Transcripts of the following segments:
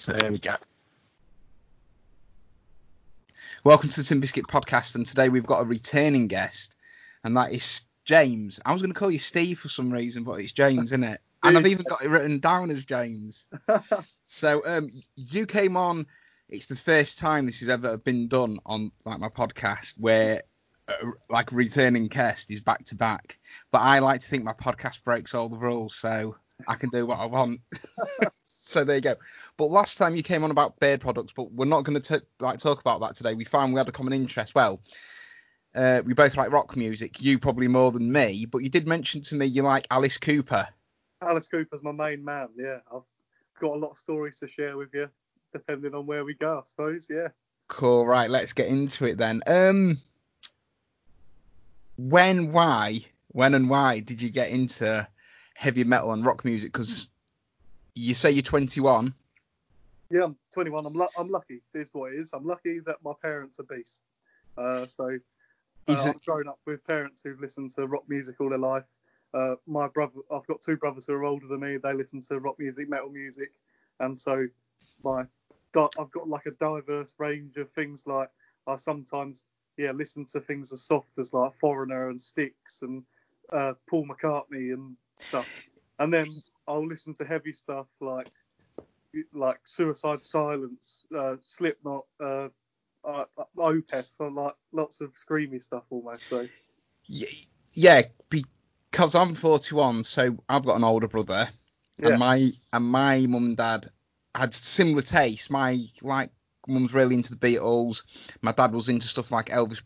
There we go. Welcome to the Tin Biscuit podcast, and today we've got a returning guest, and that is James. I was going to call you Steve for some reason, but it's James, isn't it? And I've even got it written down as James. So you came on. It's the first time this has ever been done on like my podcast where like returning guest is back to back. But I like to think my podcast breaks all the rules, so I can do what I want. So there you go. But last time you came on about beard products, but we're not going to talk about that today. We found we had a common interest. Well, we both like rock music. You probably more than me, but you did mention to me you like Alice Cooper. Alice Cooper's my main man. Yeah, I've got a lot of stories to share with you, depending on where we go, I suppose. Yeah. Cool. Right. Let's get into it then. When and why did you get into heavy metal and rock music? Because you say you're 21. Yeah, I'm 21. I'm lucky. Here's what it is. I'm lucky that my parents are beasts. I've grown up with parents who've listened to rock music all their life. My brother, I've got two brothers who are older than me. They listen to rock music, metal music, and so I've got like a diverse range of things. Like I sometimes listen to things as soft as like Foreigner and Styx and Paul McCartney and stuff, and then I'll listen to heavy stuff like Suicide Silence, Slipknot, Opeth, for like lots of screamy stuff almost. So yeah, because I'm 41, so I've got an older brother, and my mum and dad had similar tastes. My mum's really into the Beatles. My dad was into stuff like Elvis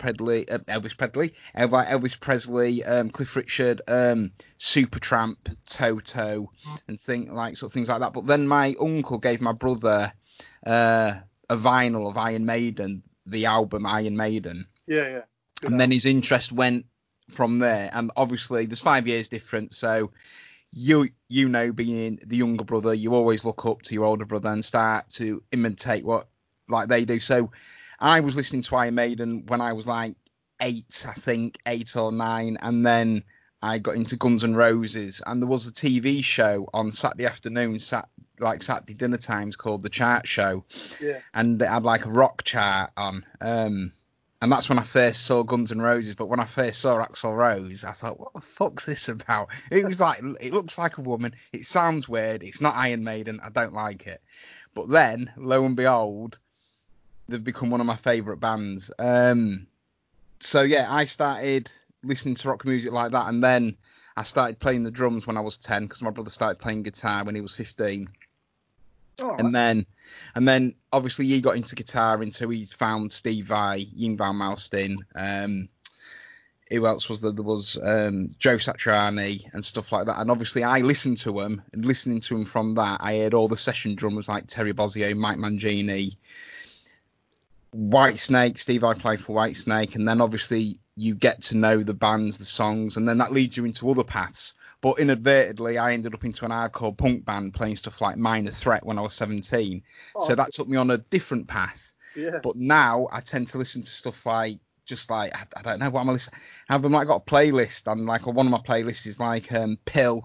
Presley, Cliff Richard, Supertramp, Toto, and things like that. But then my uncle gave my brother a vinyl of Iron Maiden, the album Iron Maiden. Yeah. And then his interest went from there. And obviously, there's 5 years difference, so you know, being the younger brother, you always look up to your older brother and start to imitate what like they do. So I was listening to Iron Maiden when I was like 8 or 9, and then I got into Guns N' Roses, and there was a TV show on Saturday afternoon, Saturday dinner times, called The Chart Show, and it had like a rock chart on, and that's when I first saw Guns N' Roses. But when I first saw Axl Rose, I thought, what the fuck's this about? It was like, it looks like a woman, it sounds weird, it's not Iron Maiden, I don't like it. But then, lo and behold, they've become one of my favourite bands. So yeah, I started listening to rock music like that, and then I started playing the drums when I was 10, because my brother started playing guitar when he was 15. Right. And then obviously he got into guitar until he found Steve Vai, Yngwie Malmsteen. Who else was there? There was Joe Satriani and stuff like that. And obviously I listened to him, and listening to him from that, I heard all the session drummers like Terry Bozzio, Mike Mangini, Whitesnake. Steve Vai played for Whitesnake, and then obviously you get to know the bands, the songs, and then that leads you into other paths. But inadvertently, I ended up into an hardcore punk band playing stuff like Minor Threat when I was 17. So that took me on a different path. Yeah. But now I tend to listen to stuff like, I don't know what I'm listening. I've like got a playlist, and like one of my playlists is like Pill's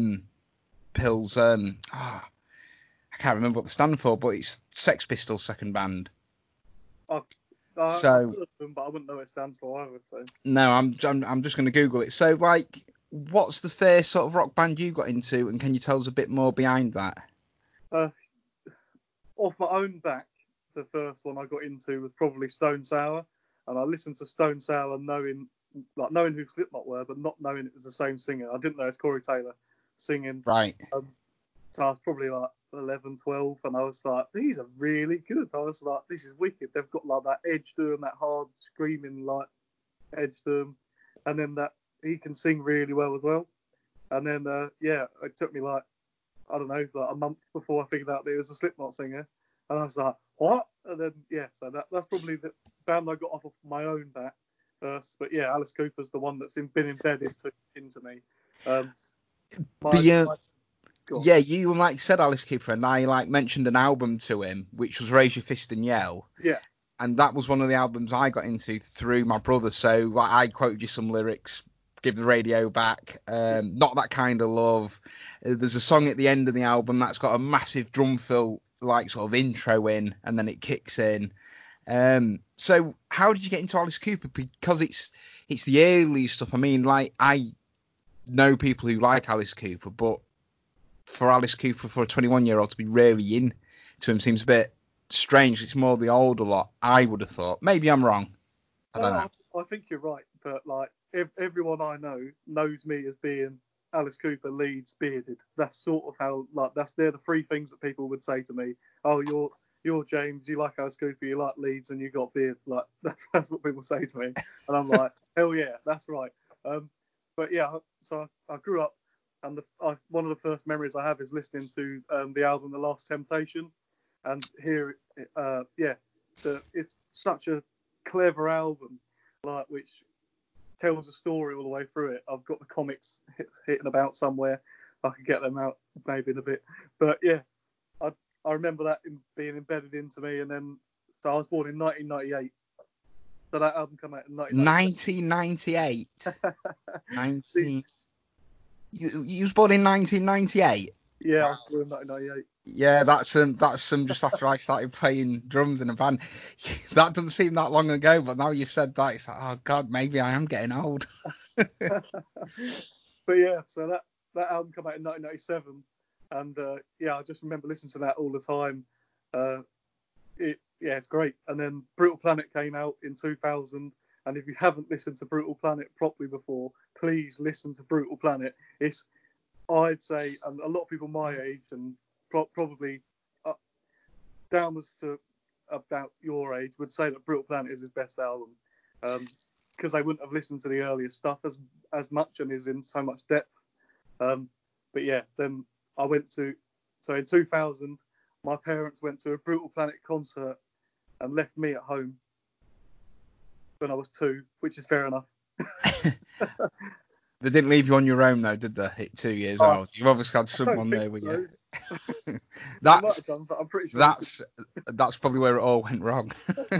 I can't remember what they stand for, but it's Sex Pistols' second band. I've heard of them, but I wouldn't know what it stands for either. So. No, I'm just going to Google it. So, like, what's the first sort of rock band you got into, and can you tell us a bit more behind that? Off my own back, the first one I got into was probably Stone Sour, and I listened to Stone Sour knowing who Slipknot were, but not knowing it was the same singer. I didn't know it's Corey Taylor singing. Right. So I was probably like 11, 12, and I was like, these are really good. I was like, this is wicked. They've got like that edge to them, that hard screaming like edge to them, and then that he can sing really well as well. And then it took me like, I don't know, like a month before I figured out that it was a Slipknot singer, and I was like, what? And then so that's probably the band I got off of my own back first. But yeah, Alice Cooper's the one that's been embedded into me. You like said Alice Cooper, and I like mentioned an album to him, which was Raise Your Fist and Yell. Yeah. And that was one of the albums I got into through my brother. So like, I quoted you some lyrics, Give the Radio Back, Not That Kind of Love. There's a song at the end of the album that's got a massive drum fill like sort of intro in, and then it kicks in. So how did you get into Alice Cooper? Because it's the early stuff. I mean, like, I know people who like Alice Cooper, but for Alice Cooper, for a 21-year-old to be really into him seems a bit strange. It's more the older lot, I would have thought. Maybe I'm wrong. I don't know. I think you're right, but like everyone I know knows me as being Alice Cooper, Leeds, bearded. That's sort of how, like, they're the three things that people would say to me. Oh, you're James, you like Alice Cooper, you like Leeds, and you got beard. Like, that's what people say to me, and I'm like, hell yeah, that's right. But yeah, so I grew up, and one of the first memories I have is listening to the album The Last Temptation, and it's such a clever album, like, which tells a story all the way through it. I've got the comics hitting about somewhere. I could get them out maybe in a bit. But yeah, I remember that being embedded into me. And then, so I was born in 1998. So that album came out in 1998. 19. You was born in 1998. Yeah, I was born in 1998. Yeah, that's just after I started playing drums in a band. That doesn't seem that long ago, but now you've said that, it's like, oh god, maybe I am getting old. But yeah, so that album came out in 1997, and I just remember listening to that all the time. It's great. And then Brutal Planet came out in 2000, and if you haven't listened to Brutal Planet properly before, please listen to Brutal Planet. I'd say, and a lot of people my age and probably downwards to about your age would say that Brutal Planet is his best album, because they wouldn't have listened to the earlier stuff as much and is in so much depth. But yeah, then in 2000, my parents went to a Brutal Planet concert and left me at home when I was 2, which is fair enough. They didn't leave you on your own though, did they? At 2 years old, you've obviously had someone there with you. That's done, but I'm pretty sure that's probably where it all went wrong.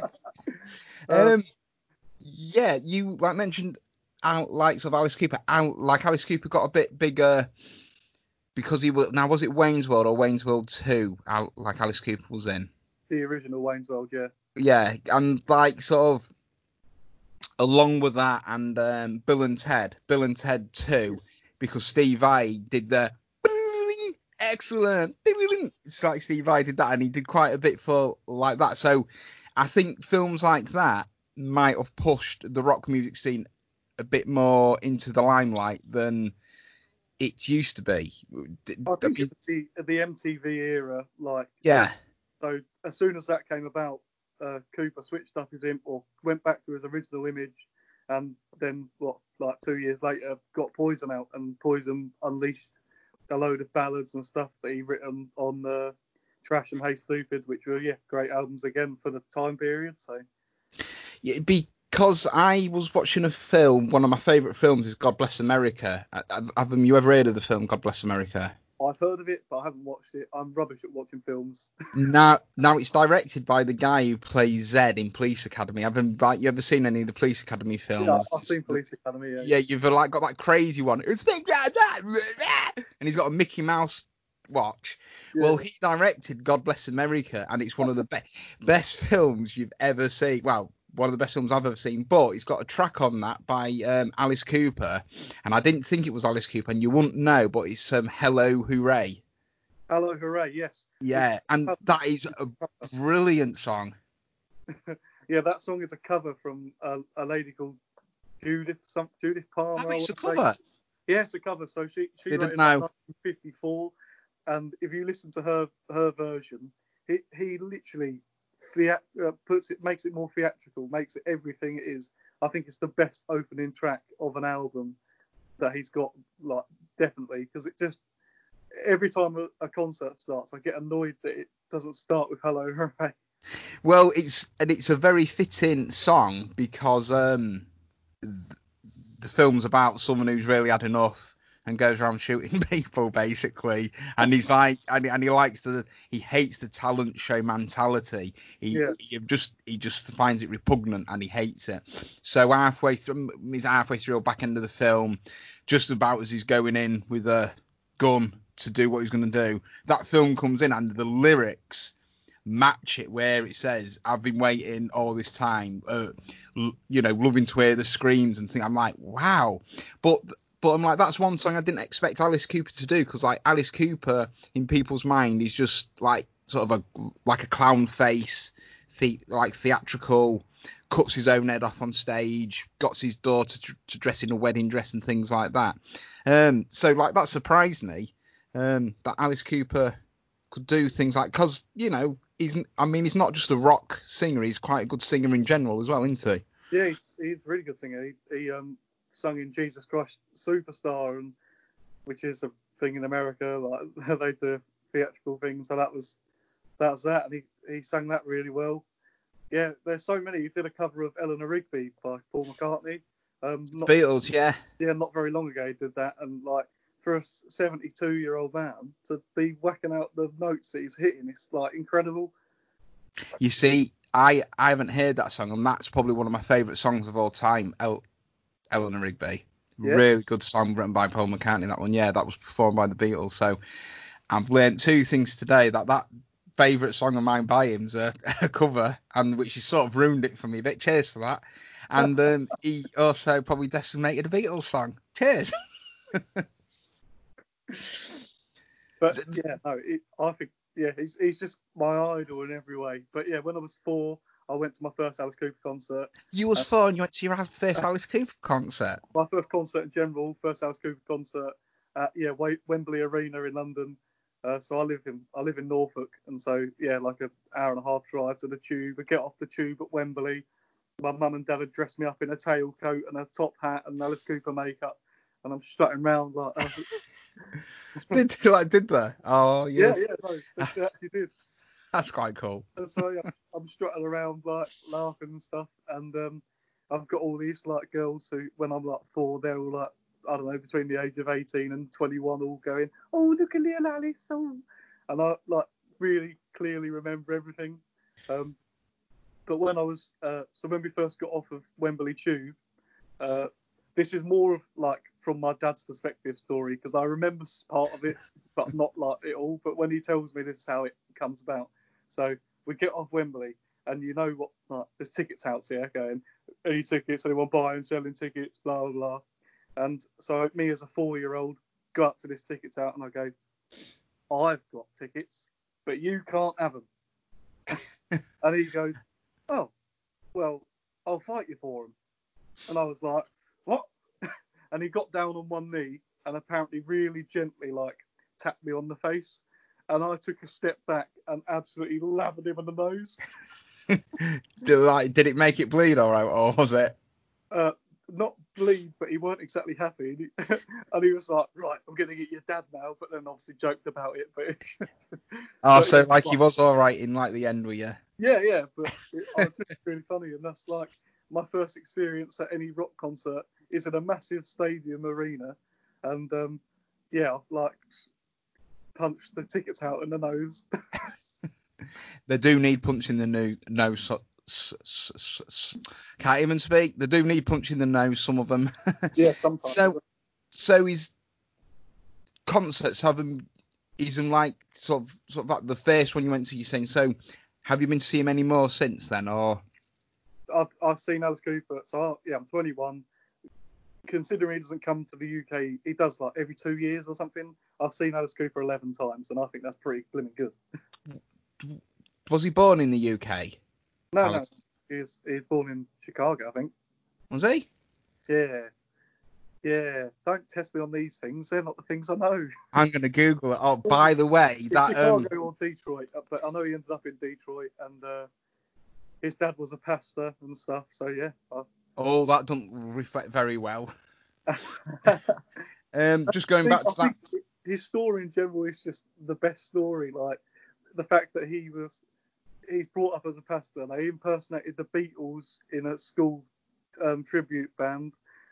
Yeah, you like mentioned outlights of Alice Cooper. Alice Cooper got a bit bigger because he was. Now, was it Wayne's World or Wayne's World 2? Like Alice Cooper was in the original Wayne's World, yeah. Yeah, and like sort of along with that, and Bill and Ted 2, because Steve Vai did the excellent. It's like Steve Vai did that, and he did quite a bit for like that. So I think films like that might have pushed the rock music scene a bit more into the limelight than it used to be. I think it's the MTV era, like, yeah. So as soon as that came about, Cooper switched up his image, or went back to his original image, and then 2 years later got Poison out, and Poison unleashed a load of ballads and stuff that he written on Trash and Hey Stupid, which were great albums again for the time period. So yeah, because I was watching a film. One of my favourite films is God Bless America. Have you ever heard of the film God Bless America? I've heard of it, but I haven't watched it. I'm rubbish at watching films. Now it's directed by the guy who plays Zed in Police Academy. You ever seen any of the Police Academy films? Yeah, I've seen Police Academy. Yeah, you've like got that crazy one. It's big, and he's got a Mickey Mouse watch. Yeah. Well, he directed God Bless America, and it's one of the best films you've ever seen. Well, one of the best films I've ever seen, but it's got a track on that by Alice Cooper, and I didn't think it was Alice Cooper, and you wouldn't know, but it's Hello Hooray. Hello Hooray, yes. Yeah, and that is a brilliant song. Yeah, that song is a cover from a lady called Judith Palmer. Oh, it's a cover? Yeah, it's a cover. So she wrote it in 1954, and if you listen to her version, he literally makes it more theatrical, makes it everything it is. I think it's the best opening track of an album that he's got, like, definitely, because it just, every time a concert starts, I get annoyed that it doesn't start with Hello Hooray. Well, it's a very fitting song because the film's about someone who's really had enough and goes around shooting people, basically, and he's like, and he hates the talent show mentality. He just finds it repugnant and he hates it. So halfway through or back end of the film, just about as he's going in with a gun to do what he's going to do. That film comes in and the lyrics match it, where it says, "I've been waiting all this time, loving to hear the screams and think." I'm like, wow. But I'm like, that's one song I didn't expect Alice Cooper to do, because like Alice Cooper in people's mind is just like sort of a clown face, like theatrical, cuts his own head off on stage, got his daughter to dress in a wedding dress and things like that. So like that surprised me, that Alice Cooper could do things like, because he's not just a rock singer, he's quite a good singer in general as well, isn't he? Yeah, he's a really good singer. He sung in Jesus Christ Superstar, and which is a thing in America, like they do theatrical things. So that was that, and he sang that really well. Yeah, there's so many. He did a cover of Eleanor Rigby by Paul McCartney. Beatles, yeah. Yeah, not very long ago he did that, and like for a 72-year-old man to be whacking out the notes that he's hitting, it's like incredible. You see, I haven't heard that song, and that's probably one of my favourite songs of all time, Eleanor Rigby. Yeah. Really good song written by Paul McCartney, that one. Yeah, that was performed by the Beatles. So I've learned two things today, that favourite song of mine by him's a cover, and which has sort of ruined it for me a bit. Cheers for that. And he also probably decimated a Beatles song. Cheers. But yeah, no, I think he's just my idol in every way. But yeah, when I was 4, I went to my first Alice Cooper concert. You was 4 and you went to your first Alice Cooper concert? My first concert in general, first Alice Cooper concert at Wembley Arena in London. So I live in Norfolk, and so yeah, like an hour and a half drive to the tube. I get off the tube at Wembley. My mum and dad had dressed me up in a tailcoat and a top hat and Alice Cooper makeup, and I'm strutting around like. Did they? Oh yeah. Yeah, no, they actually did. That's quite cool. And so yeah, I'm strutting around like laughing and stuff, and I've got all these like girls who, when I'm like 4, they're all like, I don't know, between the age of 18 and 21, all going, "Oh, look at little Alice!" Oh. And I like really clearly remember everything. But when I was so when we first got off of Wembley Tube, this is more of like from my dad's perspective story, because I remember part of it, but not like it all. But when he tells me, this is how it comes about. So we get off Wembley, and you know what? Like, there's tickets out here going, any tickets, anyone buying, selling tickets, blah blah blah. And so me as a 4-year-old go up to this tickets out, and I go, "I've got tickets, but you can't have them." And he goes, "Oh, well, I'll fight you for them." And I was like, "What?" And he got down on one knee and apparently really gently like tapped me on the face. And I took a step back and absolutely lathered him in the nose. Did it make it bleed all right, or was it? Not bleed, but he weren't exactly happy. And he was like, "Right, I'm going to get your dad now," but then obviously joked about it. But so like he was all right in like the end, were you? Yeah, but I was just really funny, and that's like my first experience at any rock concert is in a massive stadium arena, and yeah, I've like punched the tickets out in the nose. They do need punching the nose. Can't even speak. They do need punching the nose, some of them. Yeah, sometimes. So his concerts isn't like sort of like the first one you went to. You're saying, so have you been to see him any more since then, or? I've seen Alice Cooper. So I'm 21. Considering he doesn't come to the UK, he does like every 2 years or something. I've seen Alice Cooper 11 times, and I think that's pretty blimmin' good. Was he born in the UK? No. He's born in Chicago, I think. Was he? Yeah. Don't test me on these things. They're not the things I know. I'm going to Google it. Oh, by the way, that Chicago or Detroit, but I know he ended up in Detroit, and his dad was a pastor and stuff. So yeah. Oh, that doesn't reflect very well. Just going back to that. His story in general is just the best story. Like the fact that he's brought up as a pastor, and they impersonated the Beatles in a school tribute band,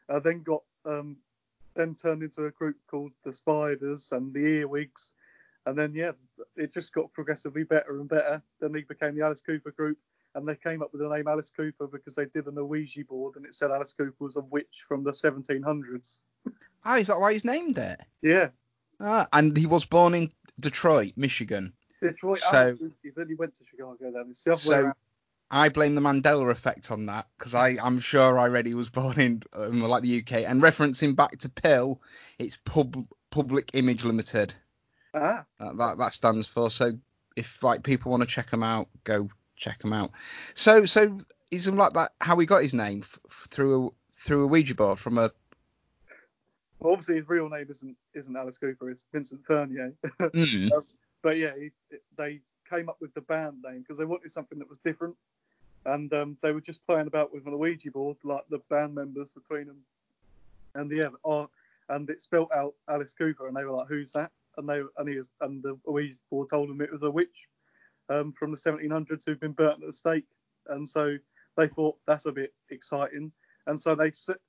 then turned into a group called the Spiders and the Earwigs, and then it just got progressively better and better. Then he became the Alice Cooper group, and they came up with the name Alice Cooper because they did an Ouija board and it said Alice Cooper was a witch from the 1700s. Is that why he's named it? Yeah. And he was born in Detroit, Michigan. Detroit. So, Then he went to Chicago. Then it's the other way so around. I blame the Mandela effect on that because I'm sure I read he was born in like the UK. And referencing back to Pill, it's Public Image Limited. Ah, That stands for. So if like people want to check him out, go check him out. So is it like that how he got his name through a Ouija board from a. well, obviously his real name isn't Alice Cooper. It's Vincent Furnier. Mm, But yeah, they came up with the band name because they wanted something that was different, and they were just playing about with an Ouija board, like the band members between them, and and it spelt out Alice Cooper, and they were like, "Who's that?" And the Ouija board told them it was a witch from the 1700s who'd been burnt at the stake, and so they thought that's a bit exciting, and so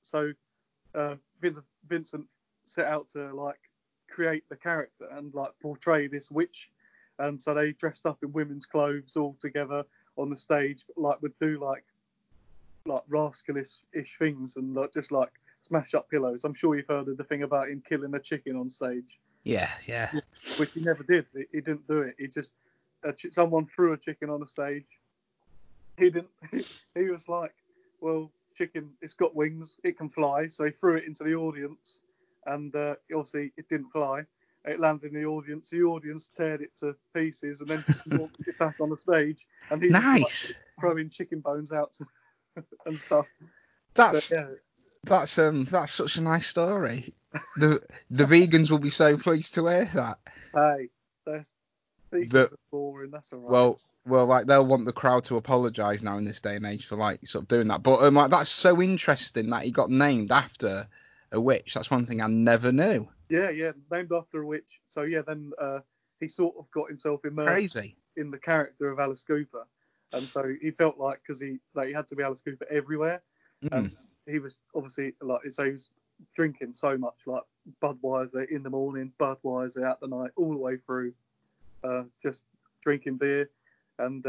Vincent set out to like create the character and like portray this witch, and so they dressed up in women's clothes all together on the stage, like would do like rascalish things and like just like smash up pillows. I'm sure you've heard of the thing about him killing a chicken on stage, yeah. which he never did. He didn't do it. He just someone threw a chicken on the stage. He didn't. He was like, well, chicken, it's got wings, it can fly. So he threw it into the audience, and obviously it didn't fly. It landed in the audience. The audience teared it to pieces, and then just launched it back on the stage. And he was like Nice. throwing chicken bones out and stuff. But That's yeah, that's such a nice story. The vegans will be so pleased to hear that. hey, that's The vegans are boring. That's all right. well, like they'll want the crowd to apologise now in this day and age for like sort of doing that. But like that's so interesting that he got named after a witch. That's one thing I never knew. Yeah, named after a witch. So yeah, then he sort of got himself immersed Crazy. in the character of Alice Cooper, and so he felt like because he had to be Alice Cooper everywhere, Mm. and he was obviously like so he was drinking so much like Budweiser in the morning, Budweiser out the night, all the way through, just drinking beer, and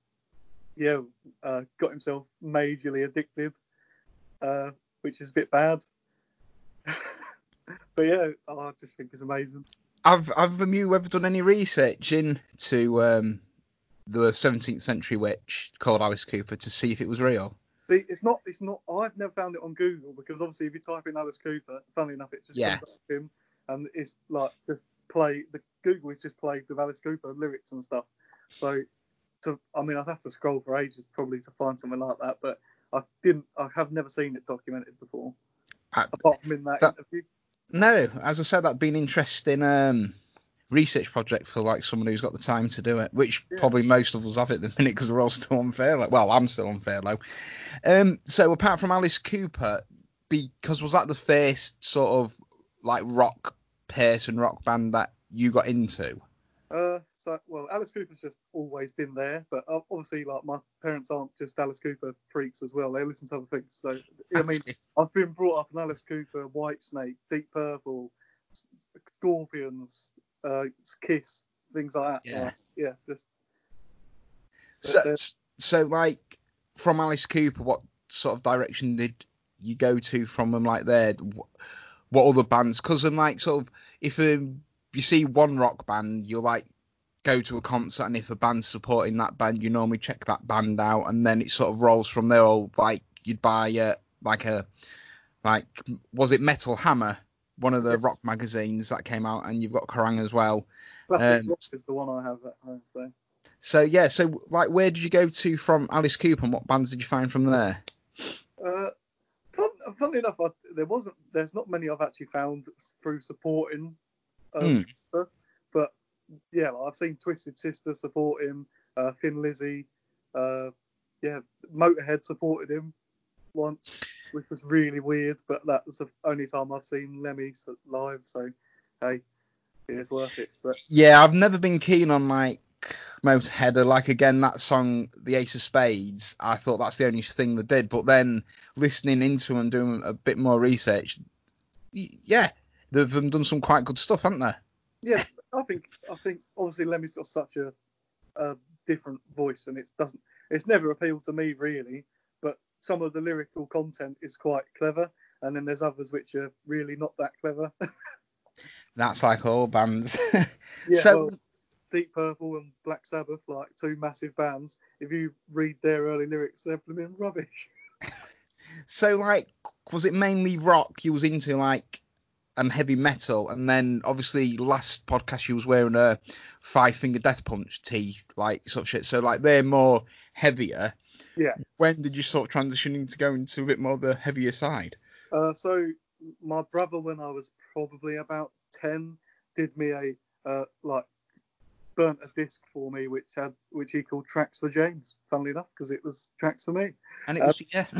got himself majorly addicted, which is a bit bad. But yeah, I just think it's amazing. Have you ever done any research into the 17th century witch called Alice Cooper to see if it was real? See, it's not. I've never found it on Google because obviously, if you type in Alice Cooper, funnily enough, it just Yeah. comes up with him, and it's like just play. The Google is just played with Alice Cooper lyrics and stuff. So, I mean, I'd have to scroll for ages probably to find something like that. But I didn't. I have never seen it documented before, I, apart from in that that interview. no, as I said, that'd be an interesting research project for like someone who's got the time to do it, which Yeah. probably most of us have at the minute because we're all still on furlough. Well, I'm still on furlough. So apart from Alice Cooper, because was that the first sort of like rock person rock band that you got into? Well, Alice Cooper's just always been there, but obviously, like my parents aren't just Alice Cooper freaks as well. They listen to other things. So, I mean, I've been brought up on Alice Cooper, Whitesnake, Deep Purple, Scorpions, Kiss, things like that. Yeah. Yeah, just So, they're- so like from Alice Cooper, what sort of direction did you go to from them? Like there, what other bands? Because I'm like sort of if you see one rock band, you like go to a concert, and if a band's supporting that band, you normally check that band out, and then it sort of rolls from there. Or like you'd buy like was it Metal Hammer, one of the rock magazines that came out, and you've got Kerrang as well. Classic Rock is the one I have at home. So yeah, so like where did you go to from Alice Cooper, and what bands did you find from there? Uh, funnily enough, there's not many I've actually found through supporting, Cooper, but yeah, like I've seen Twisted Sister support him, Thin Lizzy, yeah, Motorhead supported him once, which was really weird, but that was the only time I've seen Lemmy live, so hey, it's worth it. But Yeah, I've never been keen on like Motorhead or like again that song, The Ace of Spades. I thought that's the only thing they did, but then listening into and doing a bit more research, yeah, they've done some quite good stuff, haven't they? yeah, I think obviously Lemmy's got such a different voice, and it's never appealed to me really, but some of the lyrical content is quite clever, and then there's others which are really not that clever. That's like all bands. Yeah, So well, Deep Purple and Black Sabbath, like two massive bands. If you read their early lyrics, they're blooming rubbish. so like, was it mainly rock you was into, like, and heavy metal, and then obviously last podcast you was wearing a Five Finger Death Punch tee, like sort of shit. So like they're more heavier. Yeah. When did you sort of transition into going to a bit more the heavier side? So my brother, when I was probably about 10, did me like burnt a disc for me, which he called Tracks for James. Funnily enough, because it was Tracks for me. And it was yeah.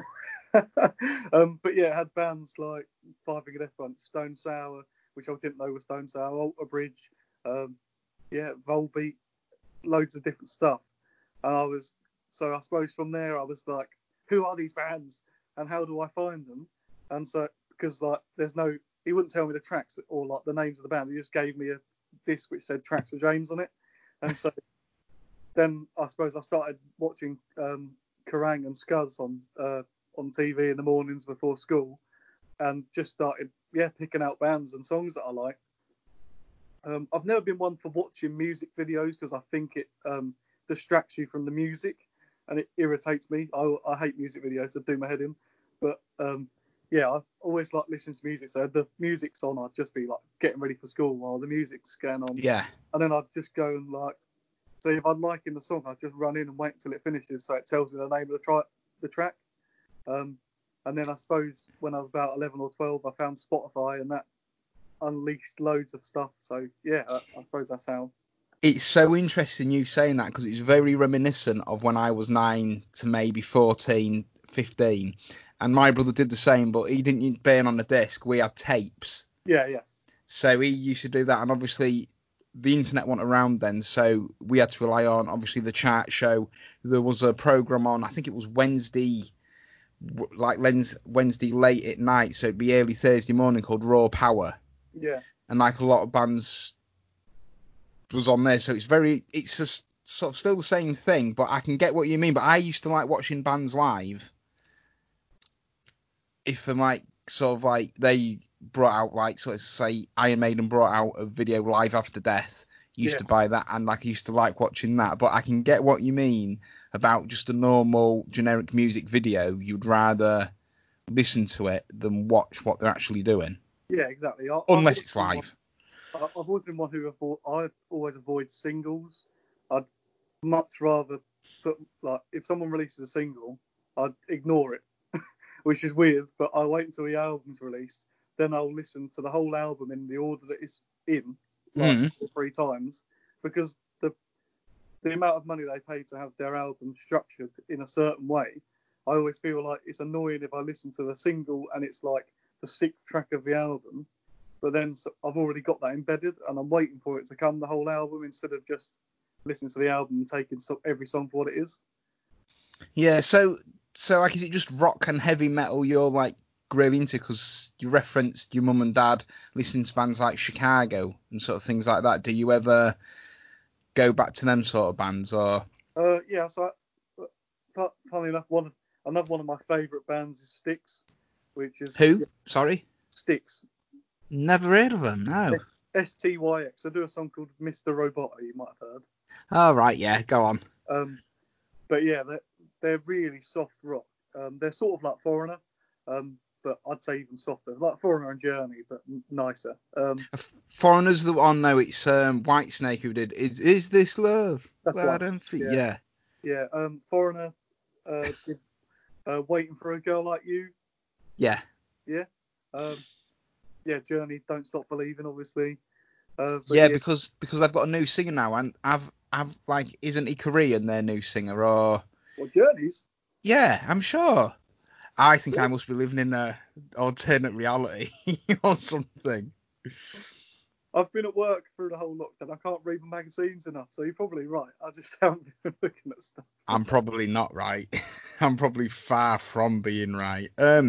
But yeah, it had bands like Five Finger Death Punch, Stone Sour, which I didn't know was Stone Sour, Alter Bridge, Volbeat, loads of different stuff. And I suppose from there I was like, who are these bands and how do I find them? And so, because like he wouldn't tell me the tracks or like the names of the bands, he just gave me a disc which said Tracks for James on it. And so then I suppose I started watching Kerrang and Scuzz on TV in the mornings before school, and just started picking out bands and songs that I like. I've never been one for watching music videos because I think it distracts you from the music and it irritates me. I hate music videos that do my head in. But I always like listening to music. So the music's on, I'd just be like getting ready for school while the music's going on. Yeah. And then I'd just go and like, so if I'm liking the song, I'd just run in and wait until it finishes so it tells me the name of the track. And then I suppose when I was about 11 or 12, I found Spotify and that unleashed loads of stuff. So yeah, I suppose that's how. It's so interesting you saying that because it's very reminiscent of when I was 9 to maybe 14, 15. And my brother did the same, but he didn't burn on the disc. We had tapes. Yeah, yeah. So he used to do that. And obviously the internet wasn't around then. So we had to rely on, obviously, the chart show. There was a program on, I think it was Wednesday late at night. So it'd be early Thursday morning called Raw Power. Yeah. And like a lot of bands was on there, so it's just sort of still the same thing, but I can get what you mean. But I used to like watching bands live if I'm like sort of like they brought out, like, so let's say Iron Maiden brought out a video Live After Death, used to buy that, and like I used to like watching that. But I can get what you mean about just a normal generic music video. You'd rather listen to it than watch what they're actually doing. Yeah, exactly. Unless it's live. I've always been one who I always avoid singles. I'd much rather put, like, if someone releases a single, I'd ignore it, which is weird, but I wait until the album's released, then I'll listen to the whole album in the order that it's in, like 2 or 3 times, because the amount of money they pay to have their album structured in a certain way, I always feel like it's annoying if I listen to the single and it's like the 6th track of the album, but then I've already got that embedded and I'm waiting for it to come the whole album instead of just listening to the album and taking every song for what it is. Yeah, so like, is it just rock and heavy metal you're like really into? Because you referenced your mum and dad listening to bands like Chicago and sort of things like that. Do you ever go back to them sort of bands, or? Yeah, so funny enough, another one of my favourite bands is Styx, which is Who? Sorry? Styx. Never heard of them, no. STYX. I do a song called Mr. Roboto, you might have heard. Oh, right, yeah, go on. But yeah, they're really soft rock. They're sort of like Foreigner, but I'd say even softer. Like Foreigner and Journey, but nicer. Foreigner's the one, no, it's Whitesnake who did Is This Love? That's Well, one. Yeah. Yeah, Foreigner did Waiting for a Girl Like You. Yeah. Yeah. Journey, Don't Stop Believing, obviously. Because I've got a new singer now, and I've like, isn't he Korean, their new singer, or? Well, Journey's? Yeah, I'm sure. I think I must be living in a alternate reality or something. I've been at work through the whole lockdown. I can't read my magazines enough, so you're probably right. I just haven't been looking at stuff. I'm probably not right. I'm probably far from being right.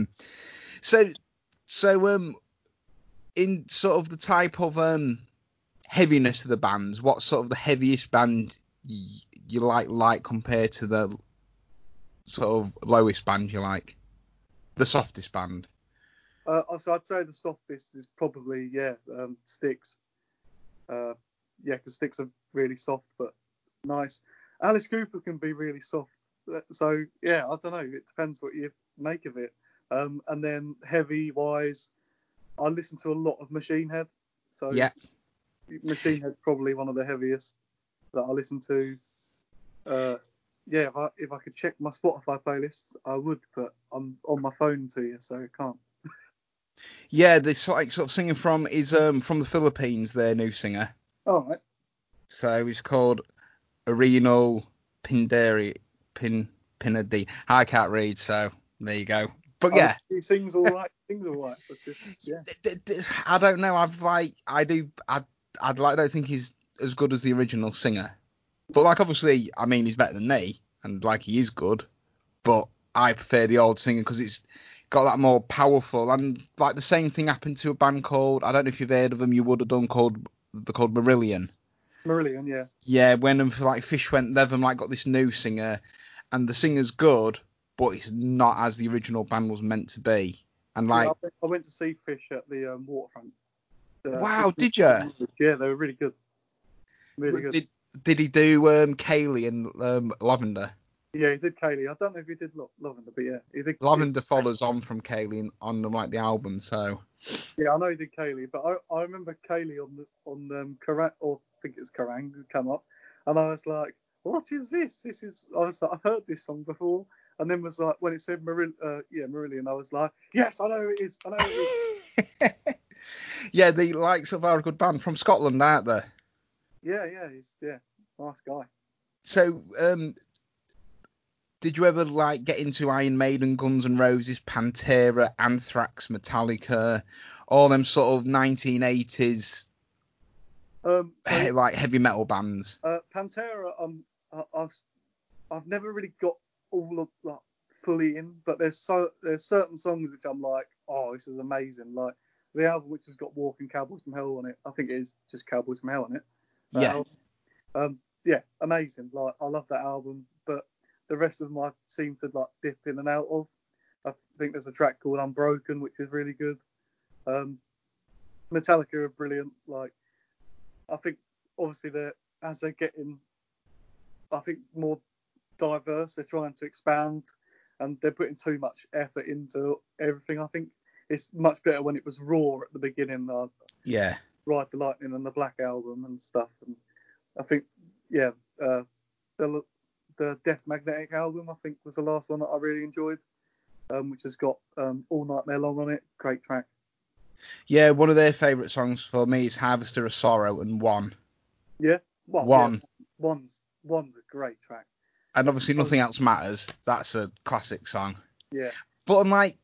So in sort of the type of heaviness of the bands, what's sort of the heaviest band you like compared to the sort of lowest band you like? The softest band? So I'd say the softest is probably Styx. Because Styx are really soft but nice. Alice Cooper can be really soft. So yeah, I don't know. It depends what you make of it. And then heavy wise, I listen to a lot of Machine Head. So Yeah. Machine Head's probably one of the heaviest that I listen to. If I could check my Spotify playlist, I would, but I'm on my phone to you, so I can't. Yeah, this like sort of singing from is from the Philippines, their new singer. All right. So he's called Arenal Pinadi. I can't read, so there you go. But yeah, He sings all right. Sings all right. But just, yeah. I don't know. I don't think he's as good as the original singer. But like obviously, I mean, he's better than me, and like he is good. But I prefer the old singer because it's got that more powerful. And like the same thing happened to a band called, I don't know if you've heard of them, you would have done, called Marillion. Marillion, yeah. Yeah, when like Fish went, they've like got this new singer, and the singer's good, but it's not as the original band was meant to be. And like, I went to see Fish at the Waterfront. wow, did you? Yeah, they were really good. Really good. Did he do Kaylee and Lavender? Yeah, he did Kaylee. I don't know if he did Lavender, but yeah, he did. Lavender follows on from Kaylee on like the album, so. Yeah, I know he did Kaylee, but I remember Kaylee on Kerrang, or I think it's Kerrang, who come up, and I was like, "What is this? I was like, I've heard this song before," and then was like, when it said Marillion, I was like, "Yes, I know who it is. I know who it is." Yeah, the likes of our good band from Scotland, aren't they? Yeah, he's nice guy. So, did you ever like get into Iron Maiden, Guns N' Roses, Pantera, Anthrax, Metallica, all them sort of 1980s like heavy metal bands? Pantera, I've never really got all of like fully in, but there's certain songs which I'm like, oh, this is amazing. Like the album which has got Walking Cowboys from Hell on it. I think it is just Cowboys from Hell on it. Yeah. Amazing. Like I love that album, but the rest of them I seem to like dip in and out of. I think there's a track called Unbroken, which is really good. Metallica are brilliant. Like I think obviously as they're getting, I think more diverse. They're trying to expand, and they're putting too much effort into everything. I think it's much better when it was raw at the beginning. Yeah. Ride the Lightning and the Black Album and stuff. And I think, the Death Magnetic album, I think, was the last one that I really enjoyed, which has got All Nightmare Long on it. Great track. Yeah, one of their favourite songs for me is Harvester of Sorrow and One. Yeah, well, One. Yeah, one's a great track. And obviously Nothing Else Matters. That's a classic song. Yeah. But unlike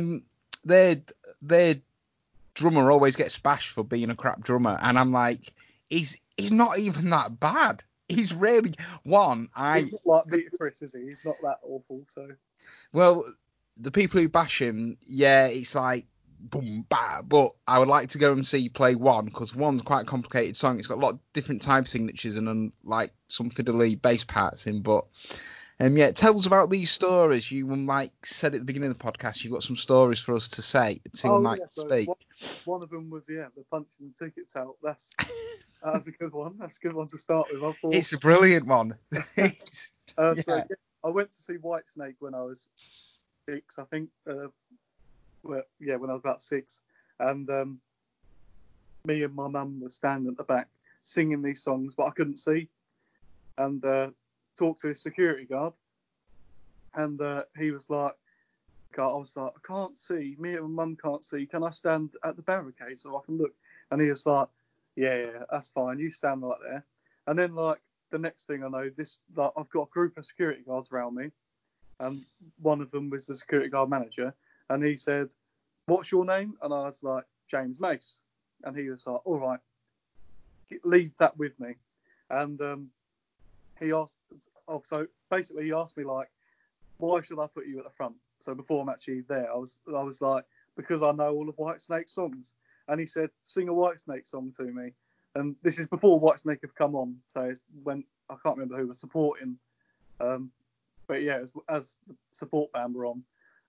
their drummer always gets bashed for being a crap drummer, and I'm like, he's not even that bad. He's really He's not like Peter Criss, is he? He's not that awful. So. Well, the people who bash him, yeah, it's like boom, bah. But I would like to go and see play One, because One's quite a complicated song. It's got a lot of different time signatures and like some fiddly bass parts in. But tell us about these stories. You like said at the beginning of the podcast, you've got some stories for us to say speak. One of them was the punching the tickets out. That's a good one. That's a good one to start with. I thought It's a brilliant one. So I went to see Whitesnake when I was 6, I think. When I was about 6, and me and my mum were standing at the back singing these songs, but I couldn't see, and talked to his security guard, and he was like, I was like, I can't see. Me and my mum can't see. Can I stand at the barricade so I can look? And he was like, yeah, that's fine. You stand right there. And then like the next thing I know, I've got a group of security guards around me, and one of them was the security guard manager, and he said, "What's your name?" And I was like, "James Mace." And he was like, "All right, leave that with me." And he asked, so basically he asked me like, "Why should I put you at the front?" So before I'm actually there, I was like, because I know all of Whitesnake's songs. And he said, "Sing a Whitesnake song to me." And this is before Whitesnake have come on, so it's when I can't remember who was supporting. But yeah, as the support band were on,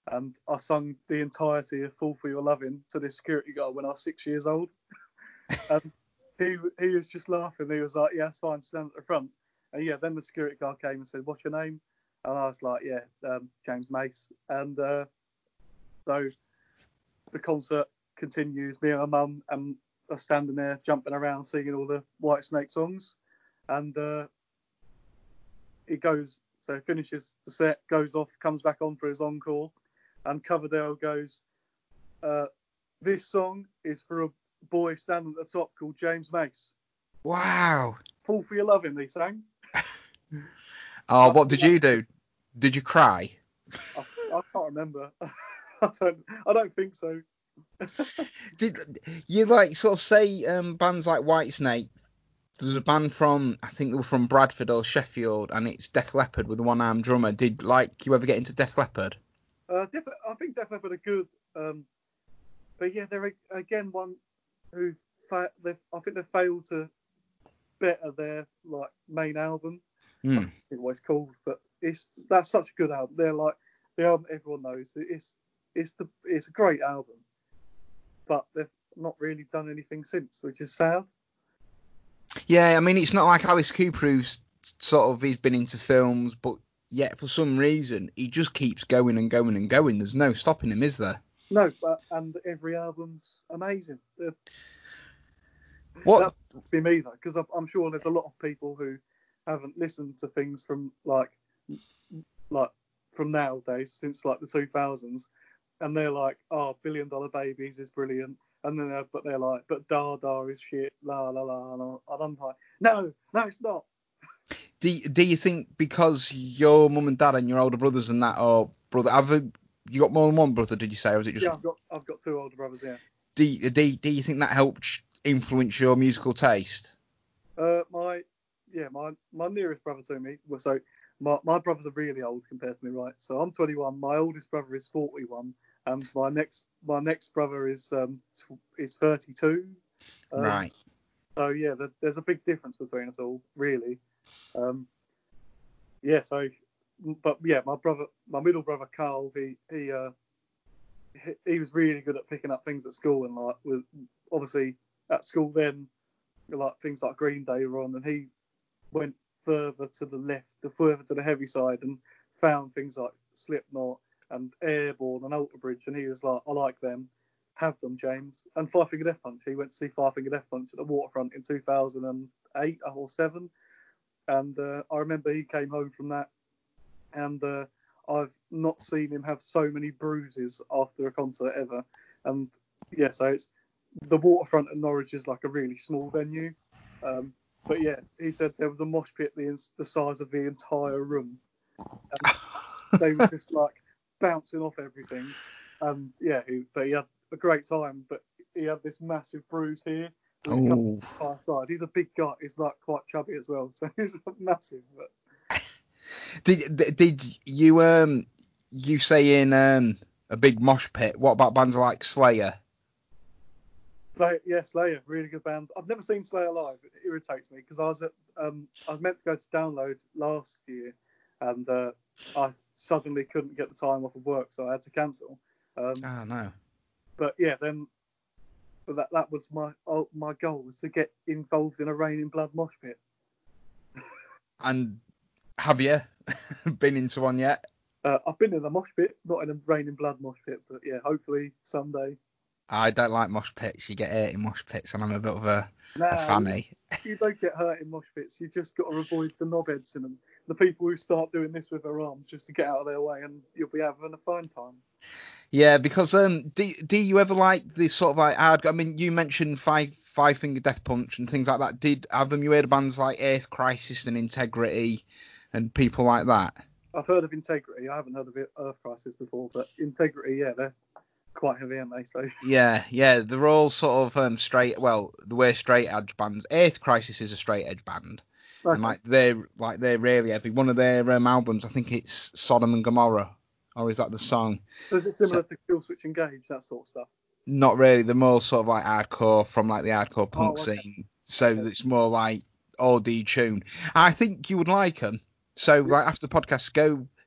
and I sung the entirety of "Fall for Your Loving" to this security guard when I was 6 years old, and he was just laughing. He was like, "Yeah, that's fine, stand at the front." And yeah, then the security guard came and said, "What's your name?" And I was like, "Yeah, James Mace." And so the concert continues. Me and my mum and are standing there jumping around singing all the Whitesnake songs, and he goes. So he finishes the set, goes off, comes back on for his encore, and Coverdale goes, "This song is for a boy standing at the top called James Mace." Wow. "Fall for Your Loving," they sang. Oh, what did you do? Did you cry? I can't remember. I don't think so. Did you like sort of say bands like Whitesnake? There's a band from, I think they were from Bradford or Sheffield, and it's Def Leppard with a one-armed drummer. Did like you ever get into Def Leppard? I think Def Leppard are good, but yeah, they're again one who I think they failed to better their like main album. I Hmm. don't think what it's called, but that's such a good album. They're like the album everyone knows. It's a great album, but they've not really done anything since, which is sad. Yeah, I mean it's not like Alice Cooper who's sort of he's been into films, but yet for some reason he just keeps going and going and going. There's no stopping him, is there? No, and every album's amazing. What? That'd be me though, because I'm sure there's a lot of people who haven't listened to things from like from nowadays since like the 2000s, and they're like, "Oh, Billion Dollar Babies is brilliant," and then they're like, "But Dada is shit," la la la, and I'm like, "No, it's not." Do you think because your mum and dad and your older brothers and that, or brother, you got more than one brother? Did you say, or was it just? Yeah, I've got two older brothers. Yeah. Do you think that helped influence your musical taste? My nearest brother to me was so my brothers are really old compared to me, right? So I'm 21. My oldest brother is 41, and my next brother is 32. Right. So yeah, there's a big difference between us all, really. Yeah. So, but yeah, my middle brother Carl, he was really good at picking up things at school, and like with obviously at school then, like things like Green Day were on, and he went further to the left, further to the heavy side, and found things like Slipknot and Airborne and Alter Bridge, and he was like, "I like them, have them, James." And Five Finger Death Punch, he went to see Five Finger Death Punch at the Waterfront in 2008 or 7, and I remember he came home from that, and I've not seen him have so many bruises after a concert ever. And yeah, so it's the Waterfront at Norwich is like a really small venue. But yeah, he said there was a mosh pit the size of the entire room. And they were just like bouncing off everything. And yeah, but he had a great time. But he had this massive bruise here. Oh. Side. He's a big guy. He's like quite chubby as well, so he's massive. But Did you say in a big mosh pit? What about bands like Slayer? Slayer, really good band. I've never seen Slayer live. It irritates me because I was meant to go to Download last year, and I suddenly couldn't get the time off of work, so I had to cancel. Oh no. But yeah, but that was my goal, was to get involved in a Raining Blood mosh pit. And have you been into one yet? I've been in a mosh pit, not in a Raining Blood mosh pit, but yeah, hopefully someday. I don't like mosh pits. You get hurt in mosh pits, and I'm a bit of a Nah, fanny. you don't get hurt in mosh pits. You just got to avoid the knobheads in them. The people who start doing this with their arms just to get out of their way, and you'll be having a fine time. Yeah, because do you ever like this sort of like hard? I mean, you mentioned Five Finger Death Punch and things like that. You heard of bands like Earth Crisis and Integrity and people like that? I've heard of Integrity. I haven't heard of Earth Crisis before, but Integrity, yeah, they're quite heavy, aren't they? So Yeah, they're all sort of straight. Well, the way straight edge bands. Earth Crisis is a straight edge band, okay. and they're really heavy. One of their albums, I think it's Sodom and Gomorrah, or is that the song? So is it similar to Kill Switch Engage, that sort of stuff? Not really. They're more sort of like hardcore from like the hardcore punk Okay. scene. So it's more like all D tune. I think you would like them. So like after the podcast, go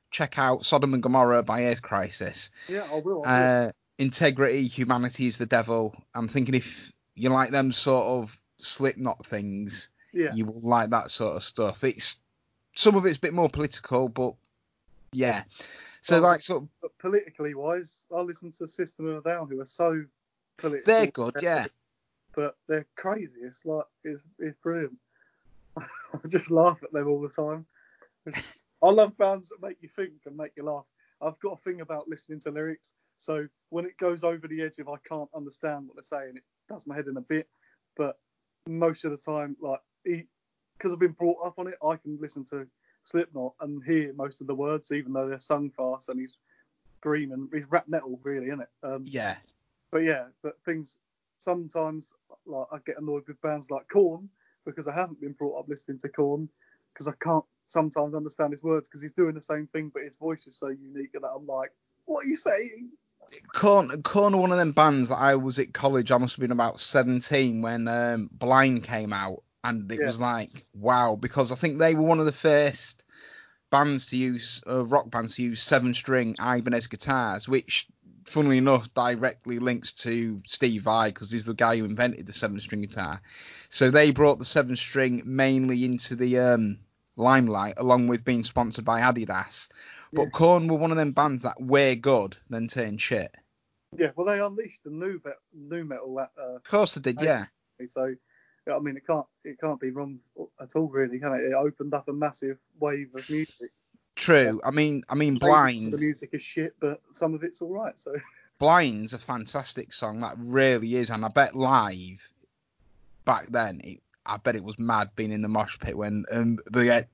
check out Sodom and Gomorrah by Earth Crisis. Yeah, I will. Integrity, Humanity is the Devil. I'm thinking if you like them sort of Slipknot things, Yeah. you will like that sort of stuff. It's some of it's a bit more political, but yeah. So Well, like sort of, but politically wise, I listen to System of a Down, who are so political. they're good, yeah. But they're crazy. It's like it's brilliant. I just laugh at them all the time. I love bands that make you think and make you laugh. I've got a thing about listening to lyrics, so when it goes over the edge of I can't understand what they're saying, it does my head in a bit. But most of the time, like, because I've been brought up on it, I can listen to Slipknot and hear most of the words, even though they're sung fast and he's screaming. He's rap metal, really, isn't it? Yeah. But things sometimes, like, I get annoyed with bands like Korn because I haven't been brought up listening to Korn, because I can't sometimes understand his words because he's doing the same thing, but his voice is so unique that I'm like, what are you saying? Korn are one of them bands that I was at college. I must have been about 17 when Blind came out, and it was like, wow, because I think they were one of the first bands to use rock bands to use 7-string Ibanez guitars, which, funnily enough, directly links to Steve Vai because he's the guy who invented the 7-string guitar. So they brought the 7-string mainly into the limelight, along with being sponsored by Adidas. But Korn were one of them bands that were good, then turned shit. Yeah, well, they unleashed the new metal. Of course they did, yeah. So, I mean, it can't be wrong at all, really, can it? It opened up a massive wave of music. True. I mean, Blind. The music is shit, but some of it's all right. So. Blind's a fantastic song, that really is, and I bet live back then, I bet it was mad being in the mosh pit when the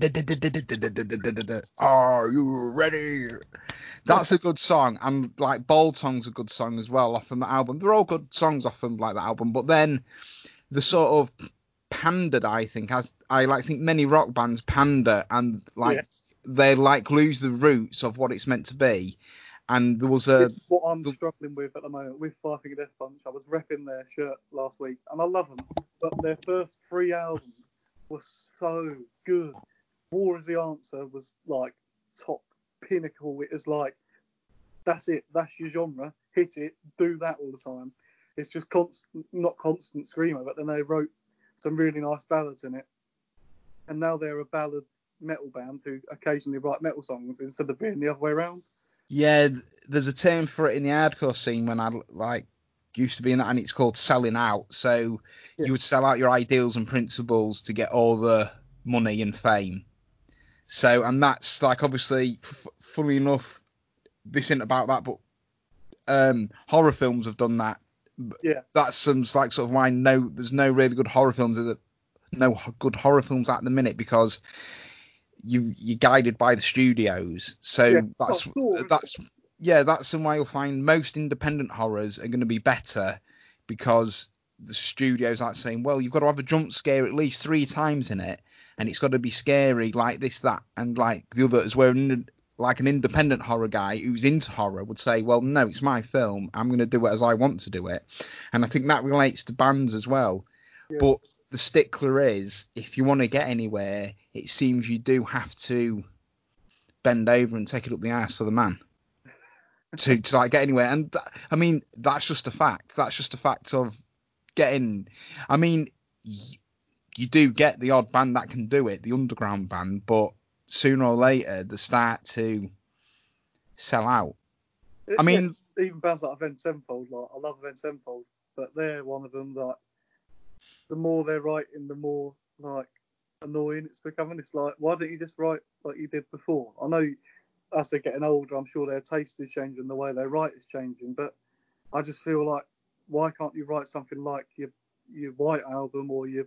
are you ready? That's a good song, and like Bold Song's a good song as well off from the album. They're all good songs off from like the album, but then the sort of pandered, I think, as I like think many rock bands pander and like they like lose the roots of what it's meant to be. And there was it's what I'm struggling with at the moment with Five Finger Death Punch. I was repping their shirt last week, and I love them, but their first 3 albums were so good. War is the Answer was like top pinnacle. It was like, that's it, that's your genre, hit it, do that all the time. It's just not constant screamer, but then they wrote some really nice ballads in it, and now they're a ballad metal band who occasionally write metal songs instead of being the other way around. Yeah, there's a term for it in the hardcore scene when I like used to be in that, and it's called selling out. So you would sell out your ideals and principles to get all the money and fame. So, and that's like obviously, funnily enough, this isn't about that, but horror films have done that. Yeah, that's some like sort of why there's no really good horror films at the minute because you're guided by the studios. So that's why you'll find most independent horrors are going to be better, because the studios are saying, well, you've got to have a jump scare at least 3 times in it, and it's got to be scary like this, that, and like the other. As where like an independent horror guy who's into horror would say, well, no, it's my film, I'm going to do it as I want to do it. And I think that relates to bands as well. But the stickler is, if you want to get anywhere, it seems you do have to bend over and take it up the ass for the man to like get anywhere. And I mean, that's just a fact. That's just a fact of getting. I mean, you do get the odd band that can do it, the underground band, but sooner or later they start to sell out. I mean, even bands like Avenged Sevenfold, like I love Avenged Sevenfold, but they're one of them that the more they're writing, the more like annoying it's becoming. It's like, why don't you just write like you did before? I know as they're getting older, I'm sure their taste is changing, the way they write is changing, but I just feel like, why can't you write something like your White album or your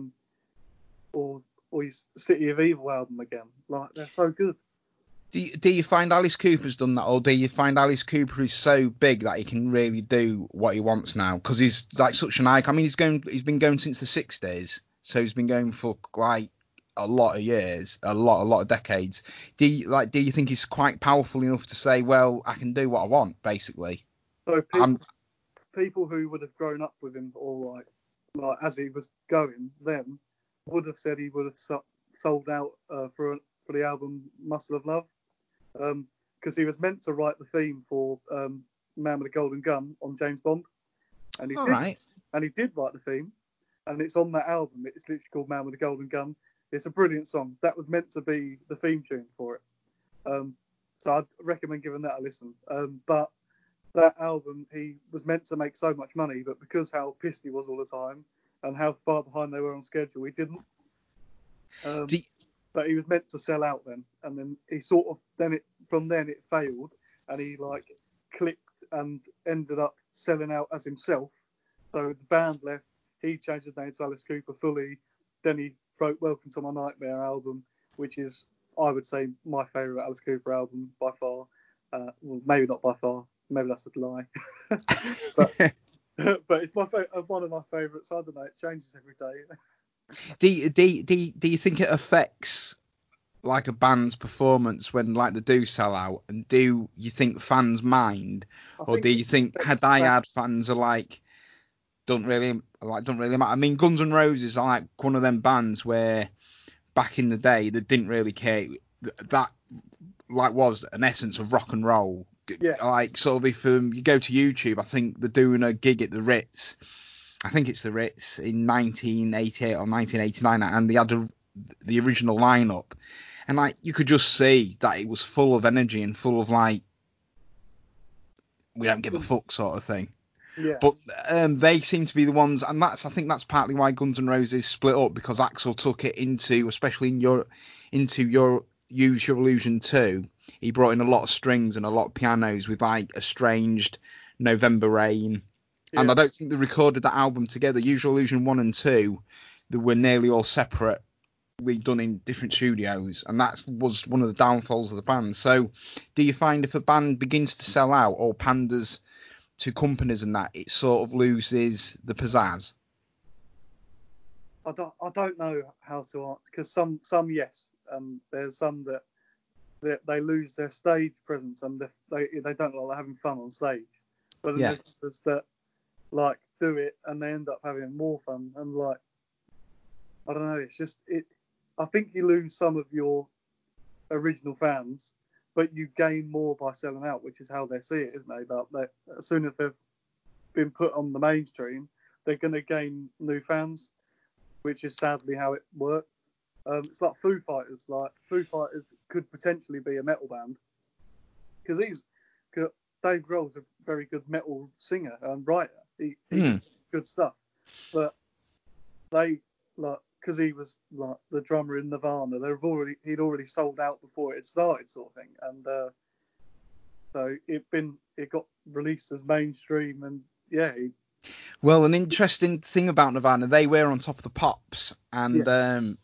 or your City of Evil album again? Like, they're so good. Do you find Alice Cooper's done that, or do you find Alice Cooper is so big that he can really do what he wants now? Because he's like such an icon. I mean, he's been going since the 60s, so he's been going for like a lot of years, a lot of decades. Do you think he's quite powerful enough to say, well, I can do what I want, basically? So people who would have grown up with him, or like as he was going, then would have said he would have sold out for the album Muscle of Love. because he was meant to write the theme for Man with the Golden Gun on James Bond, and he All did. right. And he did write the theme, and it's on that album. It's literally called Man with the Golden Gun. It's a brilliant song. That was meant to be the theme tune for it. So I'd recommend giving that a listen. But that album, he was meant to make so much money, but because how pissed he was all the time and how far behind they were on schedule, he didn't. But he was meant to sell out then, and then he sort of from then it failed, and he like clicked and ended up selling out as himself. So the band left. He changed his name to Alice Cooper fully. Then he wrote Welcome to My Nightmare album, which is, I would say, my favourite Alice Cooper album by far. Well, maybe not by far. Maybe that's a lie. but it's one of my favourites. I don't know. It changes every day. Do you think it affects like a band's performance when like they do sell out? And do you think fans mind, or do you think die-hard fans are like don't really matter? I mean, Guns N' Roses are like one of them bands where back in the day they didn't really care. That like was an essence of rock and roll. Yeah. Like sort of if you go to YouTube, I think they're doing a gig at the Ritz. I think it's the Ritz in 1988 or 1989, and they had the original lineup, and like you could just see that it was full of energy and full of like we don't give a fuck sort of thing. Yeah. But they seem to be the ones, and I think that's partly why Guns N' Roses split up, because Axl took it into, especially into your Use Your Illusion 2. He brought in a lot of strings and a lot of pianos with like Estranged, November Rain. Yeah. And I don't think they recorded that album together. Use Your Illusion 1 and 2, they were nearly all separately done in different studios, and that was one of the downfalls of the band. So do you find if a band begins to sell out or panders to companies and that, it sort of loses the pizzazz? I don't know how to answer, because some yes, there's some that they lose their stage presence and they don't like having fun on stage. But then there's others that like do it and they end up having more fun, and like I don't know, it's just it. I think you lose some of your original fans, but you gain more by selling out, which is how they see it, isn't they? But as soon as they've been put on the mainstream, they're going to gain new fans, which is sadly how it works. It's like Foo Fighters. Like Foo Fighters could potentially be a metal band, because Dave Grohl's a very good metal singer and writer. He does good stuff, but they like, because he was like the drummer in Nirvana, he'd already sold out before it had started, sort of thing, and so it got released as mainstream, and yeah. Well, an interesting thing about Nirvana, they were on Top of the Pops, and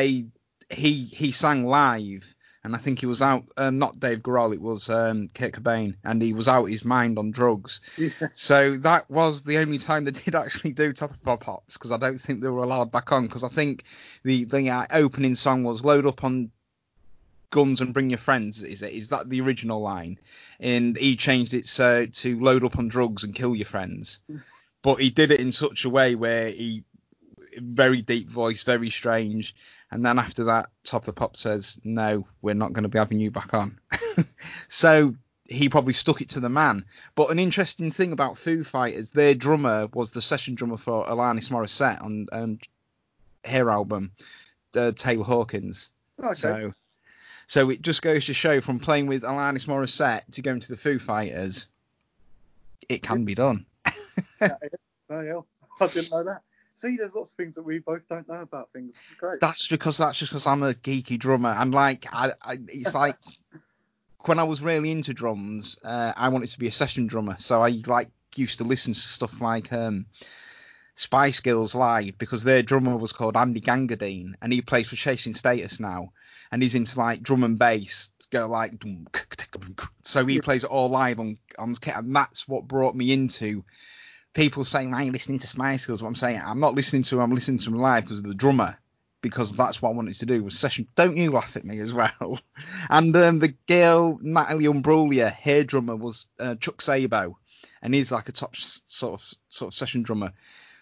he sang live, and I think he was out, not Dave Grohl, it was Kurt Cobain, and he was out his mind on drugs. Yeah. So that was the only time they did actually do Top of the Pops, because I don't think they were allowed back on, because I think the opening song was Load Up on Guns and Bring Your Friends, is that the original line? And he changed it to Load Up on Drugs and Kill Your Friends. But he did it in such a way where he, very deep voice, very strange. And then after that, Top of the Pop says, no, we're not going to be having you back on. So he probably stuck it to the man. But an interesting thing about Foo Fighters, their drummer was the session drummer for Alanis Morissette on her album, Taylor Hawkins. Okay. So it just goes to show, from playing with Alanis Morissette to going to the Foo Fighters, it can be done. Yeah. I didn't know that. See, there's lots of things that we both don't know about things. Great. That's just because I'm a geeky drummer, and like it's like when I was really into drums, I wanted to be a session drummer, so I like used to listen to stuff like Spice Girls live, because their drummer was called Andy Gangadine, and he plays for Chasing Status now, and he's into like drum and bass, go like, so he plays it all live on kit, and that's what brought me into people saying, "Are you listening to Spice Girls?" What I'm saying, I'm not listening to them. I'm listening to them live because of the drummer, because that's what I wanted to do was session. Don't you laugh at me as well? And the girl Natalie Imbruglia, her drummer was Chuck Sabo, and he's like a top sort of session drummer.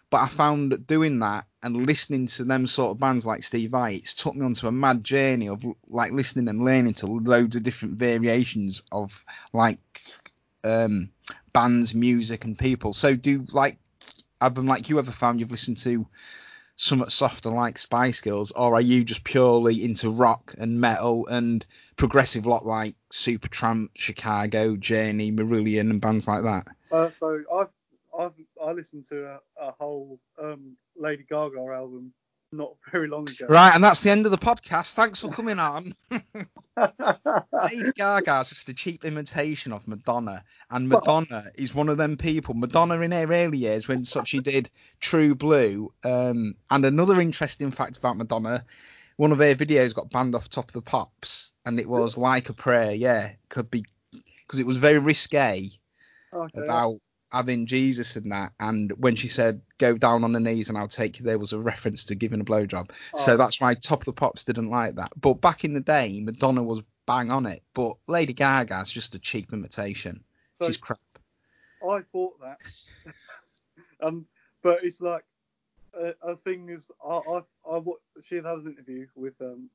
But I found that doing that and listening to them sort of bands like Steve Vai, it's took me onto a mad journey of like listening and learning to loads of different variations of like bands, music, and people. So do like, have them like you ever found you've listened to somewhat softer like Spice Girls, or are you just purely into rock and metal and progressive lot like Supertramp, Chicago, Journey, Marillion, and bands like that? So I listened to a whole Lady Gaga album not very long ago. Right, and that's the end of the podcast. Thanks for coming on. Lady Gaga is just a cheap imitation of Madonna, and Madonna is one of them people. Madonna in her early years, when she did True Blue, and another interesting fact about Madonna, one of her videos got banned off Top of the Pops, and it was Like a Prayer. Yeah, could be because it was very risque about having Jesus and that, and when she said go down on the knees and I'll take you, there was a reference to giving a blowjob. So that's why Top of the Pops didn't like that. But back in the day, Madonna was bang on it, but Lady Gaga's just a cheap imitation. So she's crap. I thought that, but it's like a thing is she had an interview with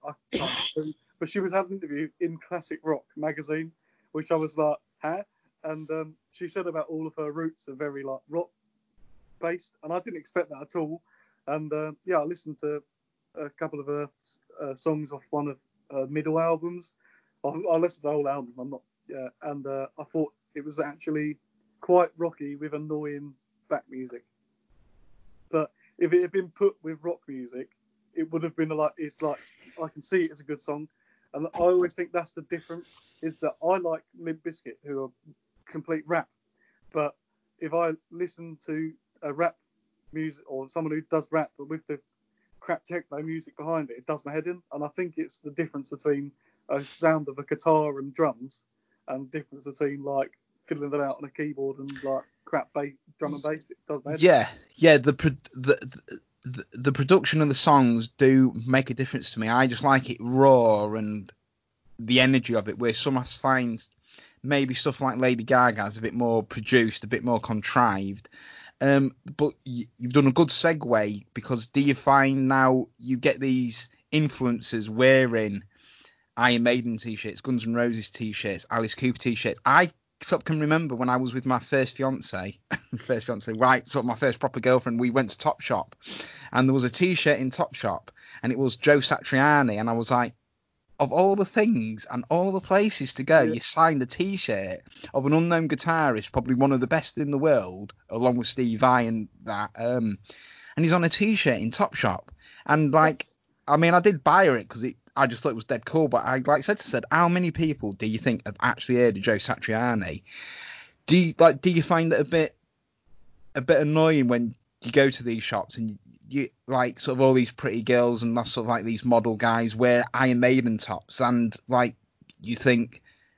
but she was having an interview in Classic Rock magazine, which I was like, huh? And she said about all of her roots are very like rock based, and I didn't expect that at all. And I listened to a couple of her songs off one of her middle albums. I listened to the whole album. And I thought it was actually quite rocky with annoying back music. But if it had been put with rock music, it would have been it's like I can see it as a good song. And I always think that's the difference, is that I like Limp Bizkit, who are complete rap. But if I listen to a rap music or someone who does rap but with the crap techno music behind it, it does my head in. And I think it's the difference between a sound of a guitar and drums and the difference between like fiddling it out on a keyboard and like crap bass, drum and bass. It does my head in. Yeah. The production of the songs do make a difference to me. I just like it raw and the energy of it, where some I find maybe stuff like Lady Gaga's a bit more produced, a bit more contrived. But you've done a good segue, because do you find now you get these influencers wearing Iron Maiden t-shirts, Guns N' Roses t-shirts, Alice Cooper t-shirts? I can remember when I was with my first fiance, right, sort of my first proper girlfriend, we went to Topshop, and there was a t-shirt in Topshop, and it was Joe Satriani, and I was like, of all the things and all the places to go, you signed a t-shirt of an unknown guitarist, probably one of the best in the world, along with Steve Vai and that, and he's on a t-shirt in Topshop, and like, I mean, I did buy it because I just thought it was dead cool, but I said, how many people do you think have actually heard of Joe Satriani? Do you find it a bit annoying when you go to these shops and you like sort of all these pretty girls and that's sort of like these model guys wear Iron Maiden tops, and like you think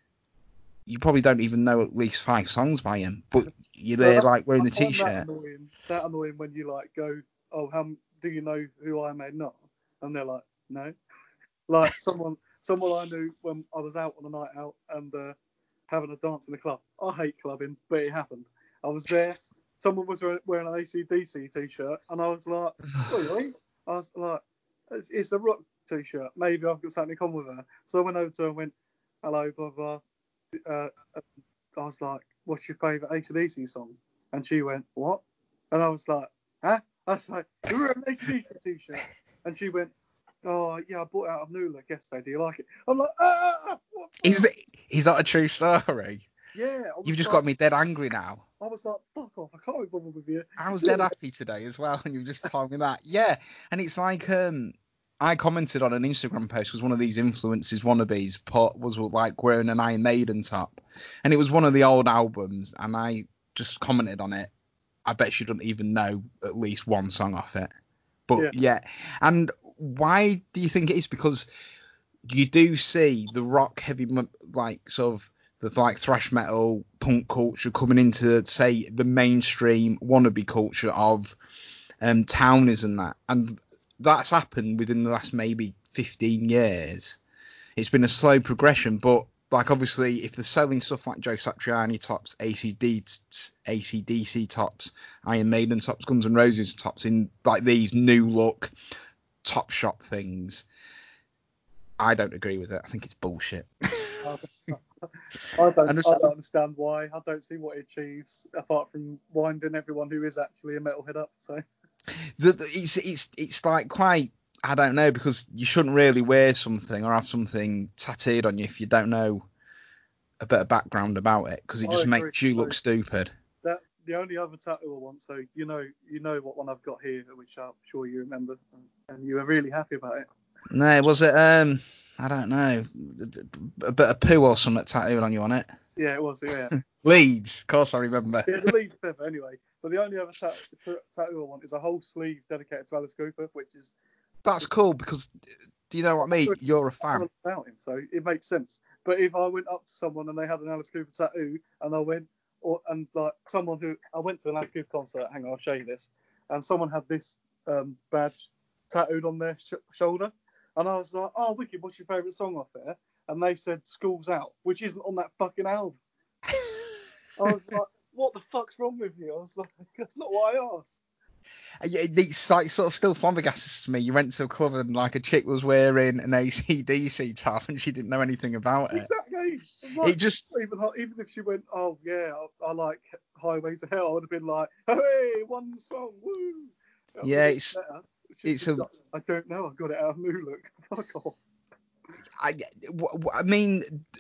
you probably don't even know at least 5 songs by him, but you're there like wearing the t-shirt. That annoying when you like go, oh, how do you know who Iron Maiden are? And they're like, no. Like someone I knew when I was out on a night out and having a dance in the club. I hate clubbing, but it happened. I was there. Someone was wearing an AC/DC t-shirt, and I was like, really? I was like, it's a rock t-shirt. Maybe I've got something in common with her. So I went over to her and went, hello, blah, blah. I was like, what's your favourite AC/DC song? And she went, what? And I was like, huh? I was like, you wear an AC/DC t-shirt? And she went, oh, yeah, I bought it out of Nula yesterday. Do you like it? I'm like, what? Is that a true story? Yeah. You've just got me dead angry now. I was like, fuck off, I can't be bothered with you. I was dead happy today as well, and you just told me that. Yeah, and it's like, I commented on an Instagram post because one of these influencers wannabes was like wearing an Iron Maiden top, and it was one of the old albums, and I just commented on it. I bet she doesn't even know at least one song off it. But yeah. And why do you think it is? Because you do see the rock heavy, like sort of the like thrash metal punk culture coming into, say, the mainstream wannabe culture of townies and that, and that's happened within the last maybe 15 years. It's been a slow progression, but like obviously if they're selling stuff like Joe Satriani tops, AC/DC tops, Iron Maiden tops, Guns N' Roses tops in like these new look top shop things, I don't agree with it. I think it's bullshit. I don't understand why. I don't see what it achieves apart from winding everyone who is actually a metalhead up. So it's like quite, I don't know, because you shouldn't really wear something or have something tattooed on you if you don't know a bit of background about it, because it just makes you look stupid. That the only other tattoo I want. So you know what one I've got here, which I'm sure you remember, and you were really happy about it. No, was it I don't know, a bit of poo or something tattooed on you on it? Yeah, it was. Yeah. Leeds, of course I remember. Yeah, the Leeds feather anyway. But the only other tattoo I want is a whole sleeve dedicated to Alice Cooper, which is. That's cool because, do you know what I mean? You're a fan. About him, so it makes sense. But if I went up to someone and they had an Alice Cooper tattoo, and I went, like someone who I went to an Alice Cooper concert, hang on, I'll show you this, and someone had this badge tattooed on their shoulder, and I was like, oh, wicked, what's your favourite song off there? And they said School's Out, which isn't on that fucking album. I was like, what the fuck's wrong with you? I was like, that's not what I asked. It's like sort of still flabbergasted to me. You went to a club and like a chick was wearing an AC/DC top and she didn't know anything about it. Exactly. Like, it just even if she went, oh yeah, I like Highway to Hell, I would have been like, hey, one song, woo. Yeah, I don't know. I got it out of New Look. Fuck off. I mean,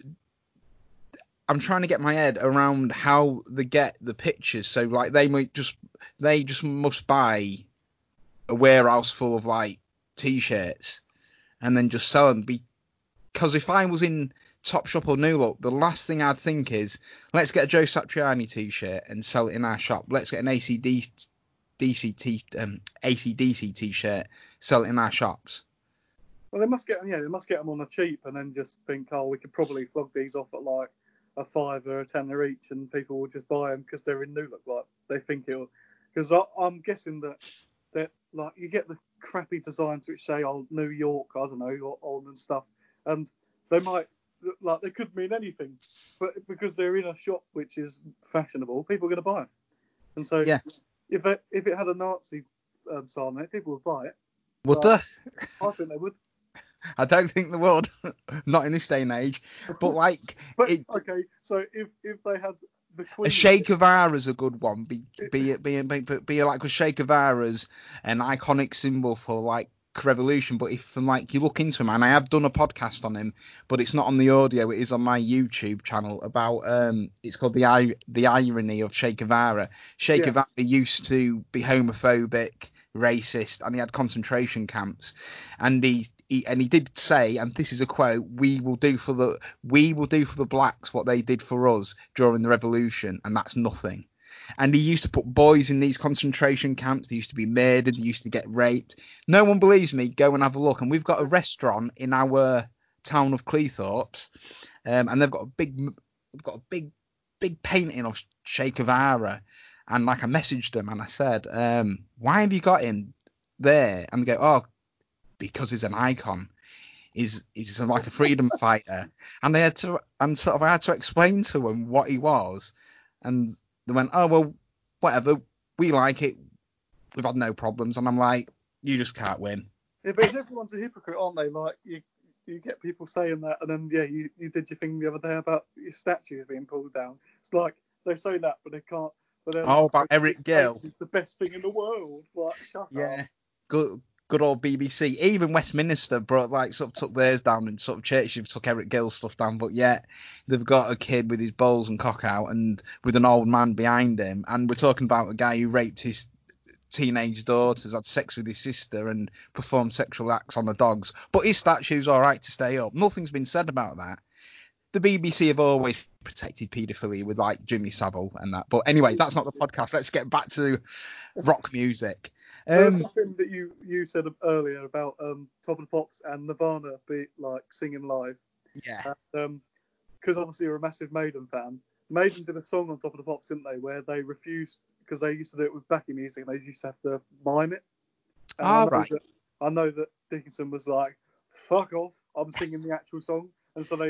I'm trying to get my head around how they get the pictures. So like they just must buy a warehouse full of like t-shirts and then just sell them. Because if I was in Topshop or New Look, the last thing I'd think is, let's get a Joe Satriani t-shirt and sell it in our shop. Let's get an AC/DC t-shirt, sell it in our shops. Well, they must get them on a cheap and then just think, oh, we could probably flog these off at like a $5 or a $10 each, and people will just buy them because they're in New Look. Like they think it'll. Because I'm guessing that like you get the crappy designs which say, oh, New York, I don't know, or old and stuff, and they might like they could mean anything, but because they're in a shop which is fashionable, people are going to buy it. And so yeah, if it had a Nazi sign on it, people would buy it. Would they? I think they would. I don't think they would. Not in this day and age. But like, okay, so if they had the Queen, a Che Guevara's a good one. Be like a Che Guevara's an iconic symbol for like revolution. But if like you look into him, and I have done a podcast on him, but it's not on the audio. It is on my YouTube channel about it's called the irony of Che Guevara. Che Guevara used to be homophobic, racist, and he had concentration camps, and he did say, and this is a quote, we will do for the blacks what they did for us during the revolution, and that's nothing. And he used to put boys in these concentration camps. They used to be murdered. They used to get raped. No one believes me. Go and have a look. And we've got a restaurant in our town of Cleethorpes, and they've got a big painting of Che Guevara. And like I messaged them and I said, why have you got him there? And they go, oh, because he's an icon. He's like a freedom fighter. And I had to explain to them what he was. And they went, oh, well, whatever. We like it. We've had no problems. And I'm like, you just can't win. Yeah, but everyone's a hypocrite, aren't they? Like, you get people saying that, and then, you did your thing the other day about your statue being pulled down. It's like, they say that, but they can't. But about Eric Gill. It's the best thing in the world. Like, shut up. Good old BBC. Even Westminster took theirs down, and sort of churches took Eric Gill's stuff down, but yet they've got a kid with his balls and cock out and with an old man behind him, and we're talking about a guy who raped his teenage daughters, had sex with his sister and performed sexual acts on the dogs, but his statue's all right to stay up. Nothing's been said about that. The BBC have always protected paedophilia with like Jimmy Savile and that, but anyway, that's not the podcast. Let's get back to rock music. Something that you said earlier about Top of the Pops and Nirvana be like singing live. Yeah. Because obviously you're a massive Maiden fan. Maiden did a song on Top of the Pops, didn't they, where they refused, because they used to do it with backing music, and they used to have to mime it. And I know that Dickinson was like, fuck off, I'm singing the actual song. And so they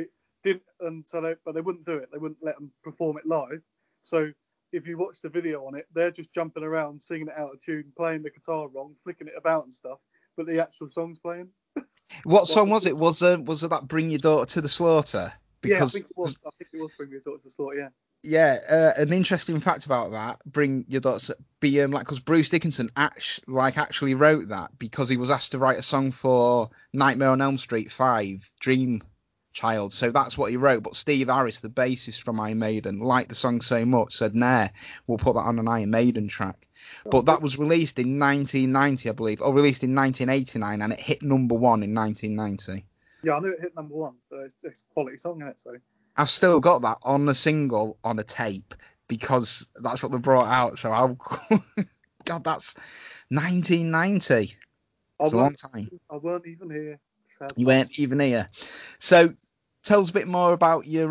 didn't, and so but they wouldn't do it. They wouldn't let them perform it live. So if you watch the video on it, they're just jumping around, singing it out of tune, playing the guitar wrong, flicking it about and stuff. But the actual song's playing. What song was it? Was it that "Bring Your Daughter to the Slaughter"? Yeah, I think it was. I think it was "Bring Your Daughter to the Slaughter." Yeah. Yeah, an interesting fact about that, "Bring Your Daughter," because Bruce Dickinson actually wrote that because he was asked to write a song for Nightmare on Elm Street 5, Dream Child. So that's what he wrote. But Steve Harris, the bassist from Iron Maiden, liked the song so much, said, "Nah, we'll put that on an Iron Maiden track." But that was released in 1990, I believe, or released in 1989, and it hit number 1 in 1990. Yeah, I knew it hit number 1. So it's a quality song, isn't it? So. I've still got that on a single on a tape because that's what they brought out. So God, that's 1990. It's a long time. I weren't even here. You weren't even here. So tell us a bit more about your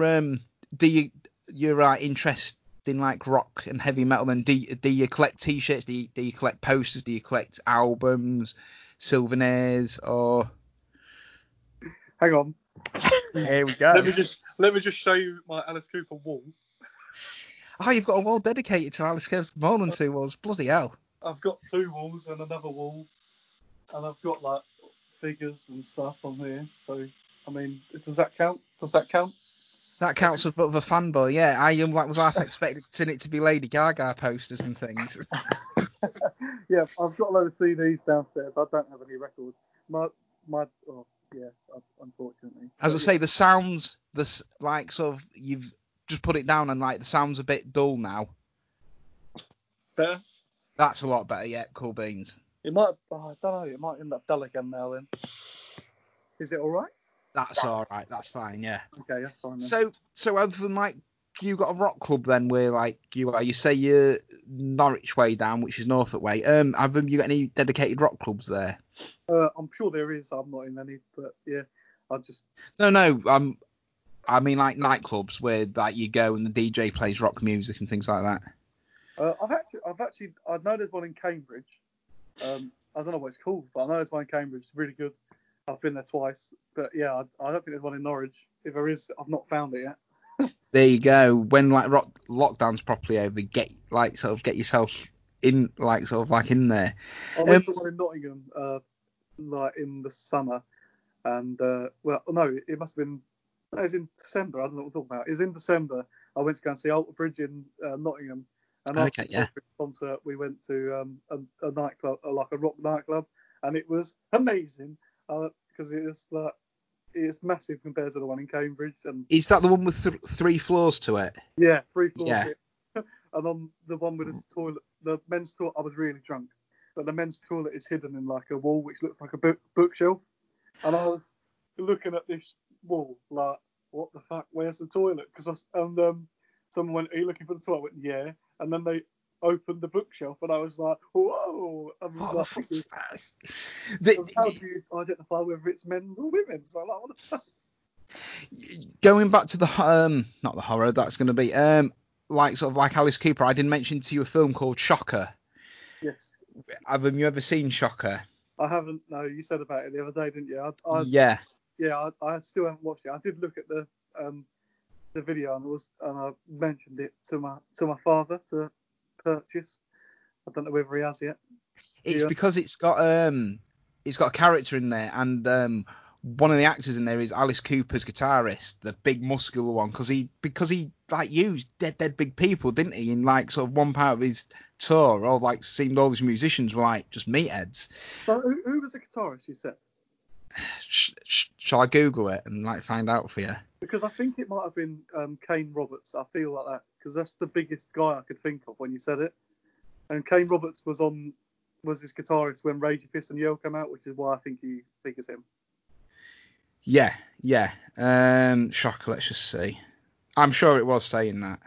interest in like rock and heavy metal. And do you collect T-shirts? Do you collect posters? Do you collect albums, souvenirs, or? Hang on. Here we go. Let me just show you my Alice Cooper wall. Oh, you've got a wall dedicated to Alice Cooper. More than 2 walls. Bloody hell. I've got 2 walls and another wall, and I've got like figures and stuff on here. So, I mean, does that count? That counts as a bit of a fanboy, yeah. I was half expecting it to be Lady Gaga posters and things. Yeah, I've got a load of CDs downstairs. I don't have any records. Unfortunately. As I say, the sounds, like sort of, you've just put it down and like the sound's a bit dull now. Better? That's a lot better, yeah. Cool beans. It might, I don't know, it might end up dull again now then. Is it alright? That's alright, that's fine, yeah. Okay, that's fine then. So other than like, you got a rock club then where like you say you're Norwich way down, which is Norfolk way. Have you got any dedicated rock clubs there? I'm sure there is. I'm not in any, but yeah, I just. No. I mean like nightclubs where like you go and the DJ plays rock music and things like that. I know there's one in Cambridge. I don't know what it's called, but I know there's one in Cambridge. It's really good. I've been there twice, but yeah, I don't think there's one in Norwich. If there is, I've not found it yet. There you go. When like lockdown's properly over, get yourself in in there. I went to one in Nottingham, like in the summer, and well, no, it must have been. No, it was in December. I don't know what I'm talking about. It was in December. I went to go and see Alter Bridge in Nottingham, and after the concert, we went to a nightclub, like a rock nightclub, and it was amazing because it's massive compared to the one in Cambridge. And is that the one with 3 floors to it? Yeah, 3 floors. Yeah. And on the one with the toilet, the men's toilet, I was really drunk, but the men's toilet is hidden in like a wall which looks like a bookshelf, and I was looking at this wall like, what the fuck? Where's the toilet? Someone went, "Are you looking for the toilet?" I went, "Yeah," and then they opened the bookshelf, and I was like, "Whoa!" I was what like, the fuck's that? How do you identify whether it's men or women? So I'm like, what the fuck? Going back to the not the horror, that's going to be like sort of like Alice Cooper. I did mention to you a film called Shocker. Yes. Have you ever seen Shocker? I haven't. No, you said about it the other day, didn't you? Yeah. Yeah, I still haven't watched it. I did look at the video and I mentioned it to my father to purchase. I don't know whether he has yet. It's because it's got a character in there, and one of the actors in there is Alice Cooper's guitarist, the big muscular one, because he like used dead big people, didn't he? In like sort of one part of his tour, or like seemed all these musicians were like just meatheads. So who was the guitarist you said? Shall I Google it and like find out for you? Because I think it might have been Kane Roberts. I feel like that because that's the biggest guy I could think of when you said it. And Kane Roberts was this guitarist when Rage Fist and Yell came out, which is why I think you think it's him. Yeah. Shocker. Let's just see. I'm sure it was saying that.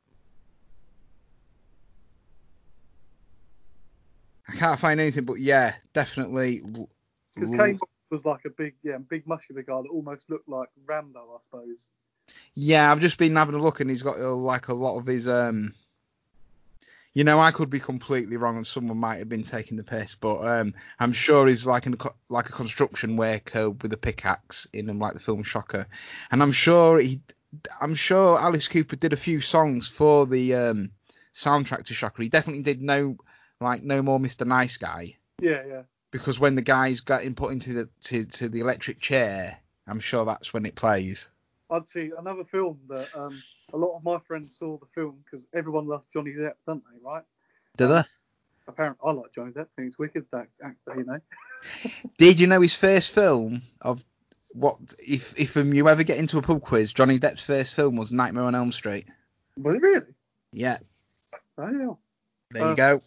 I can't find anything, but yeah, definitely. Because Kane was like a big muscular guy that almost looked like Rambo, I suppose. Yeah, I've just been having a look, and he's got like a lot of his You know, I could be completely wrong, and someone might have been taking the piss, but I'm sure he's like a construction worker with a pickaxe in him, like the film Shocker, and I'm sure Alice Cooper did a few songs for the soundtrack to Shocker. He definitely did No More Mr. Nice Guy. Yeah. Because when the guy's getting put into the electric chair, I'm sure that's when it plays. I'd see another film that a lot of my friends saw the film because everyone loves Johnny Depp, don't they? Right? Did they? Apparently, I like Johnny Depp. I think he's wicked, that actor, you know. Did you know his first film of what? If you ever get into a pub quiz, Johnny Depp's first film was Nightmare on Elm Street. Was it really? Yeah. Oh yeah. There you go.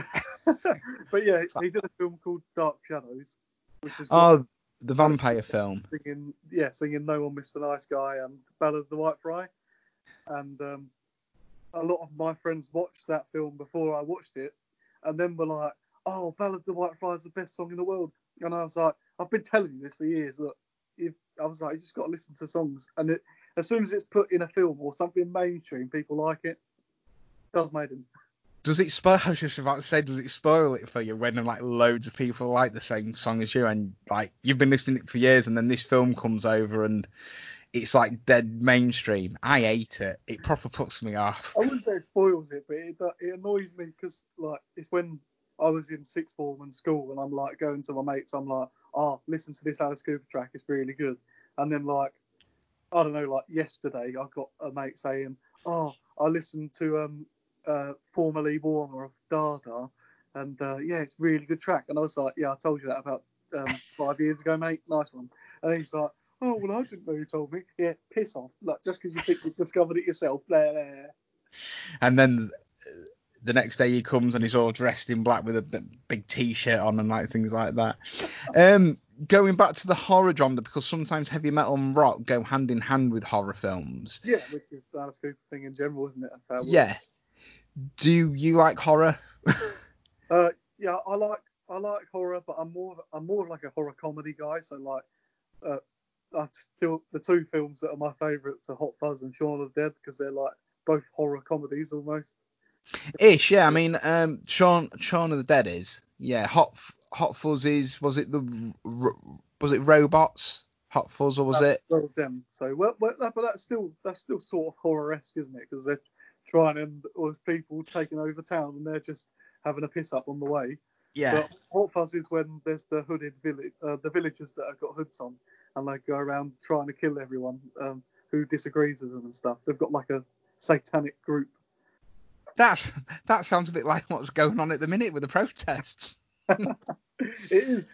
But yeah, he did a film called Dark Shadows, which is got the vampire film. singing No One Mr. Nice Guy and Ballad of the White Fry. And a lot of my friends watched that film before I watched it, and then were like, "Oh, Ballad of the White Fry is the best song in the world." And I was like, "I've been telling you this for years. Look, I was like, you just got to listen to songs, and as soon as it's put in a film or something mainstream, people like it. It does made them." Does it spoil? I was just about to say, does it spoil it for you when like loads of people like the same song as you, and like you've been listening to it for years, and then this film comes over and it's like dead mainstream? I hate it. It proper puts me off. I wouldn't say it spoils it, but it annoys me because like it's when I was in sixth form in school and I'm like going to my mates, I'm like, "Oh, listen to this Alice Cooper track, it's really good." And then like I don't know, like yesterday I got a mate saying, "Oh, I listened to Formerly Warmer of Dada, and yeah, it's a really good track." And I was like, "Yeah, I told you that about 5 years ago, mate. Nice one." And he's like, "Oh, well, I didn't know you told me." Yeah, piss off. Like, just because you think you've discovered it yourself. Blah, blah. And then the next day he comes and he's all dressed in black with a big T-shirt on and like things like that. Going back to the horror genre, because sometimes heavy metal and rock go hand in hand with horror films. Yeah, which is the Alice Cooper thing in general, isn't it? That's how it works. Yeah. Do you like horror? Yeah, I like horror, but I'm more like a horror comedy guy. So like, I still the two films that are my favourites are Hot Fuzz and Shaun of the Dead because they're like both horror comedies almost. Ish, yeah. I mean, Shaun of the Dead is, yeah. Hot Fuzz is, was it robots? Hot Fuzz, or was it? Well, them. So but that's still sort of horror-esque, isn't it? Because they're trying and there's people taking over town and they're just having a piss up on the way. Yeah. But Hot Fuzz is when there's the hooded the villagers that have got hoods on and they go around trying to kill everyone who disagrees with them and stuff. They've got like a satanic group. That sounds a bit like what's going on at the minute with the protests. It is.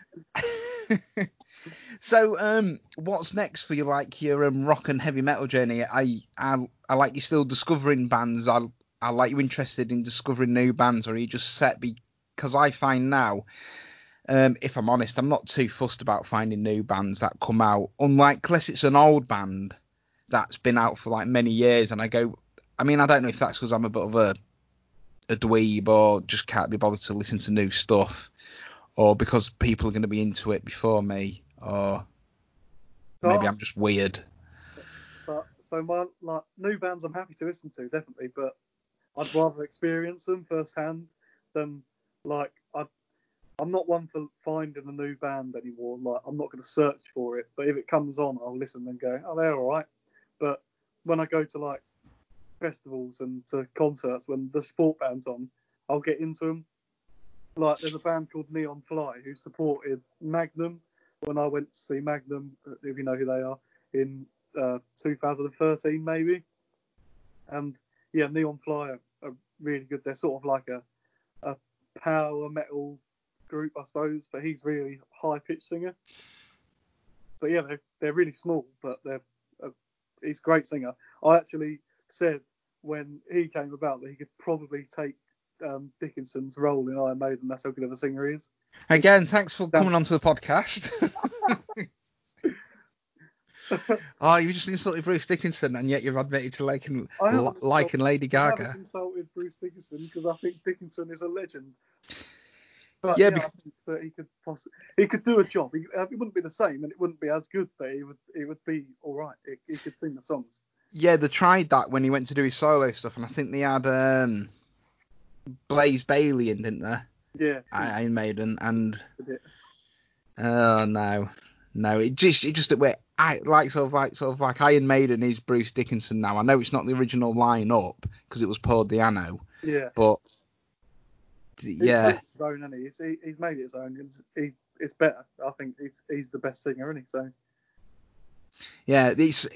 So, what's next for you? Like your rock and heavy metal journey? I like you still discovering bands. I like you interested in discovering new bands, or are you just set? Because I find now, if I'm honest, I'm not too fussed about finding new bands that come out. Unless it's an old band that's been out for like many years, and I go. I mean, I don't know if that's because I'm a bit of a dweeb or just can't be bothered to listen to new stuff, or because people are going to be into it before me, or maybe I'm just weird. So my like new bands I'm happy to listen to definitely, but I'd rather experience them firsthand than like I'm not one for finding a new band anymore. Like I'm not going to search for it, but if it comes on, I'll listen and go, "Oh, they're all right." But when I go to like festivals and to concerts when the sport band's on, I'll get into them. Like there's a band called Neon Fly who supported Magnum when I went to see Magnum, if you know who they are, in 2013 maybe. And yeah, Neon Fly are really good. They're sort of like a power metal group, I suppose, but he's really high pitched singer. But yeah, they're really small, but he's a great singer. I actually said when he came about that he could probably take Dickinson's role in Iron Maiden. That's how good of a singer he is. Again, thanks for coming onto the podcast. Oh, you just insulted Bruce Dickinson, and yet you've admitted to liking Lady Gaga. I haven't insulted Bruce Dickinson because I think Dickinson is a legend. But yeah, I think that he could do a job. It wouldn't be the same, and it wouldn't be as good, but it would be all right. He could sing the songs. Yeah, they tried that when he went to do his solo stuff, and I think they had Blaze Bayley in, didn't they? Yeah. Iron Maiden, and A bit. oh no, it just that way. I like Iron Maiden is Bruce Dickinson now. I know it's not the original lineup because it was Paul Di'Anno, Yeah. but He's made yeah, it his own, hasn't he? He's made it his own. It's better. I think he's the best singer, isn't he? So yeah.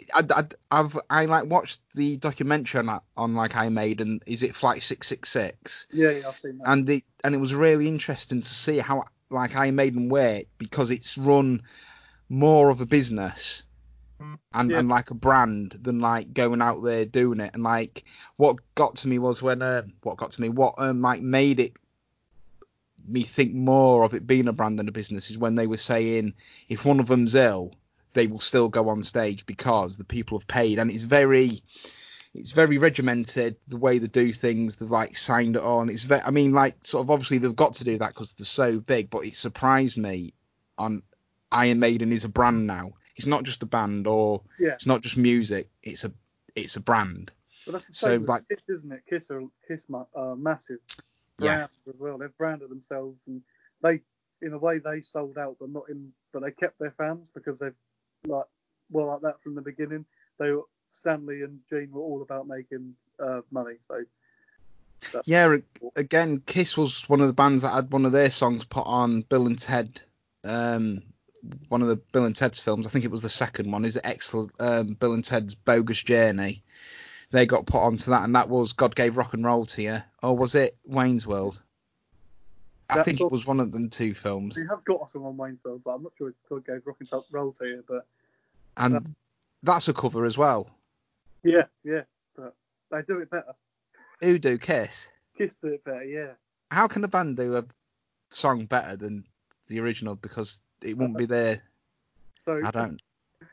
I like watched the documentary on like Iron Maiden. Is it Flight 666? yeah, I've seen that. And it was really interesting to see how like Iron Maiden work because it's run more of a business Yeah, and like a brand than like going out there doing it. And like what got to me was when what like made it me think more of it being a brand than a business is when they were saying if one of them's ill, they will still go on stage because the people have paid, and it's very regimented the way they do things. They've like signed it on. It's very, I mean, like sort of obviously they've got to do that because they're so big, but it surprised me on Iron Maiden is a brand now. It's not just a band or yeah. it's not just music. It's a brand. But that's the So same with like Kiss, isn't it? Kiss are massive yeah, brand as well. They've branded themselves, and they, in a way, they sold out, but not in. But they kept their fans because they've like like that from the beginning. They were Stanley and Gene were all about making money. So that's yeah. cool. Again, Kiss was one of the bands that had one of their songs put on Bill and Ted. One of the Bill and Ted's films. I think it was the second one. Is it excellent? Bill and Ted's Bogus Journey. They got put onto that, and that was God Gave Rock and Roll to You, or was it Wayne's World? I That think it song, was one of them two films. we have got us on Wayne's World, but I'm not sure if God gave Rock and Roll to you. But And that's a cover as well. yeah, but they do it better. Who do Kiss? Kiss do it better, yeah. How can a band do a song better than the original? Because it wouldn't be there. So I don't.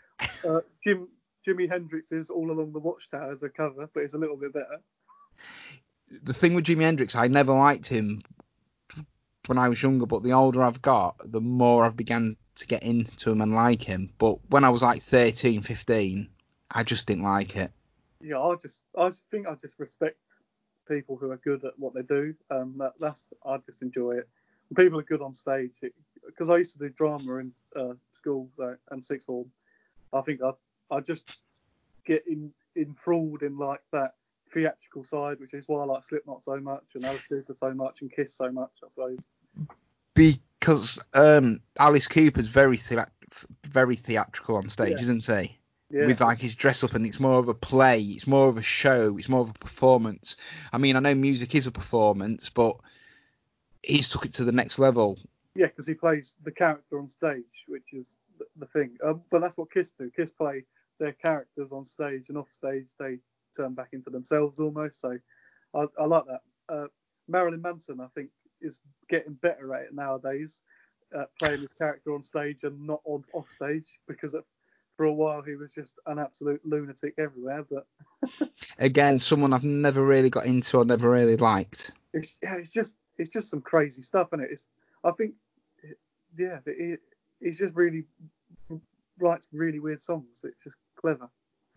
Jimi Hendrix's All Along the Watchtower is a cover, but it's a little bit better. The thing with Jimi Hendrix, I never liked him when I was younger, but the older I've got, the more I've began to get into him and like him. But when I was like 13, 15, I just didn't like it. Yeah, I just think I just respect people who are good at what they do. I just enjoy it. When people are good on stage, because I used to do drama in school and sixth form. I think I just get enthralled in like that theatrical side, which is why I like Slipknot so much and Alice Cooper so much and Kiss so much, I suppose. Because Alice Cooper's very theatrical on stage, Yeah, isn't he? yeah, With like his dress up, and it's more of a play, it's more of a show, it's more of a performance. I mean, I know music is a performance, but he's took it to the next level. yeah, because he plays the character on stage, which is the thing. But that's what Kiss do. Kiss play their characters on stage, and off stage they turn back into themselves almost. So I like that. Marilyn Manson, I think, is getting better at it nowadays, playing his character on stage and not on off stage, because for a while he was just an absolute lunatic everywhere. But Again, someone I've never really got into or never really liked. it's just some crazy stuff, isn't it? I think, yeah, he's just really writes really weird songs. It's just clever.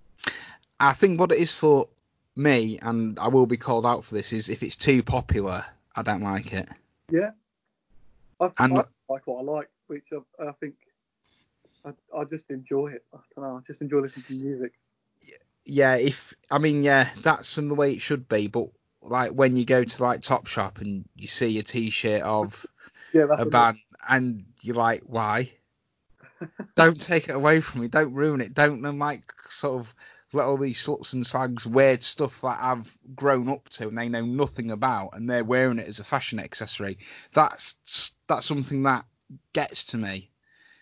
I think what it is for me, and I will be called out for this, is if it's too popular, I don't like it. Yeah, I And like what I like, which I think I just enjoy it. I don't know. I just enjoy listening to music. yeah, that's the way it should be. But like when you go to like Topshop and you see a T-shirt of Yeah, that's a a lot. band, and you're like, why? Don't take it away from me. Don't ruin it. Don't like sort of let all these sluts and slags weird stuff that I've grown up to and they know nothing about, and they're wearing it as a fashion accessory. That's something that gets to me.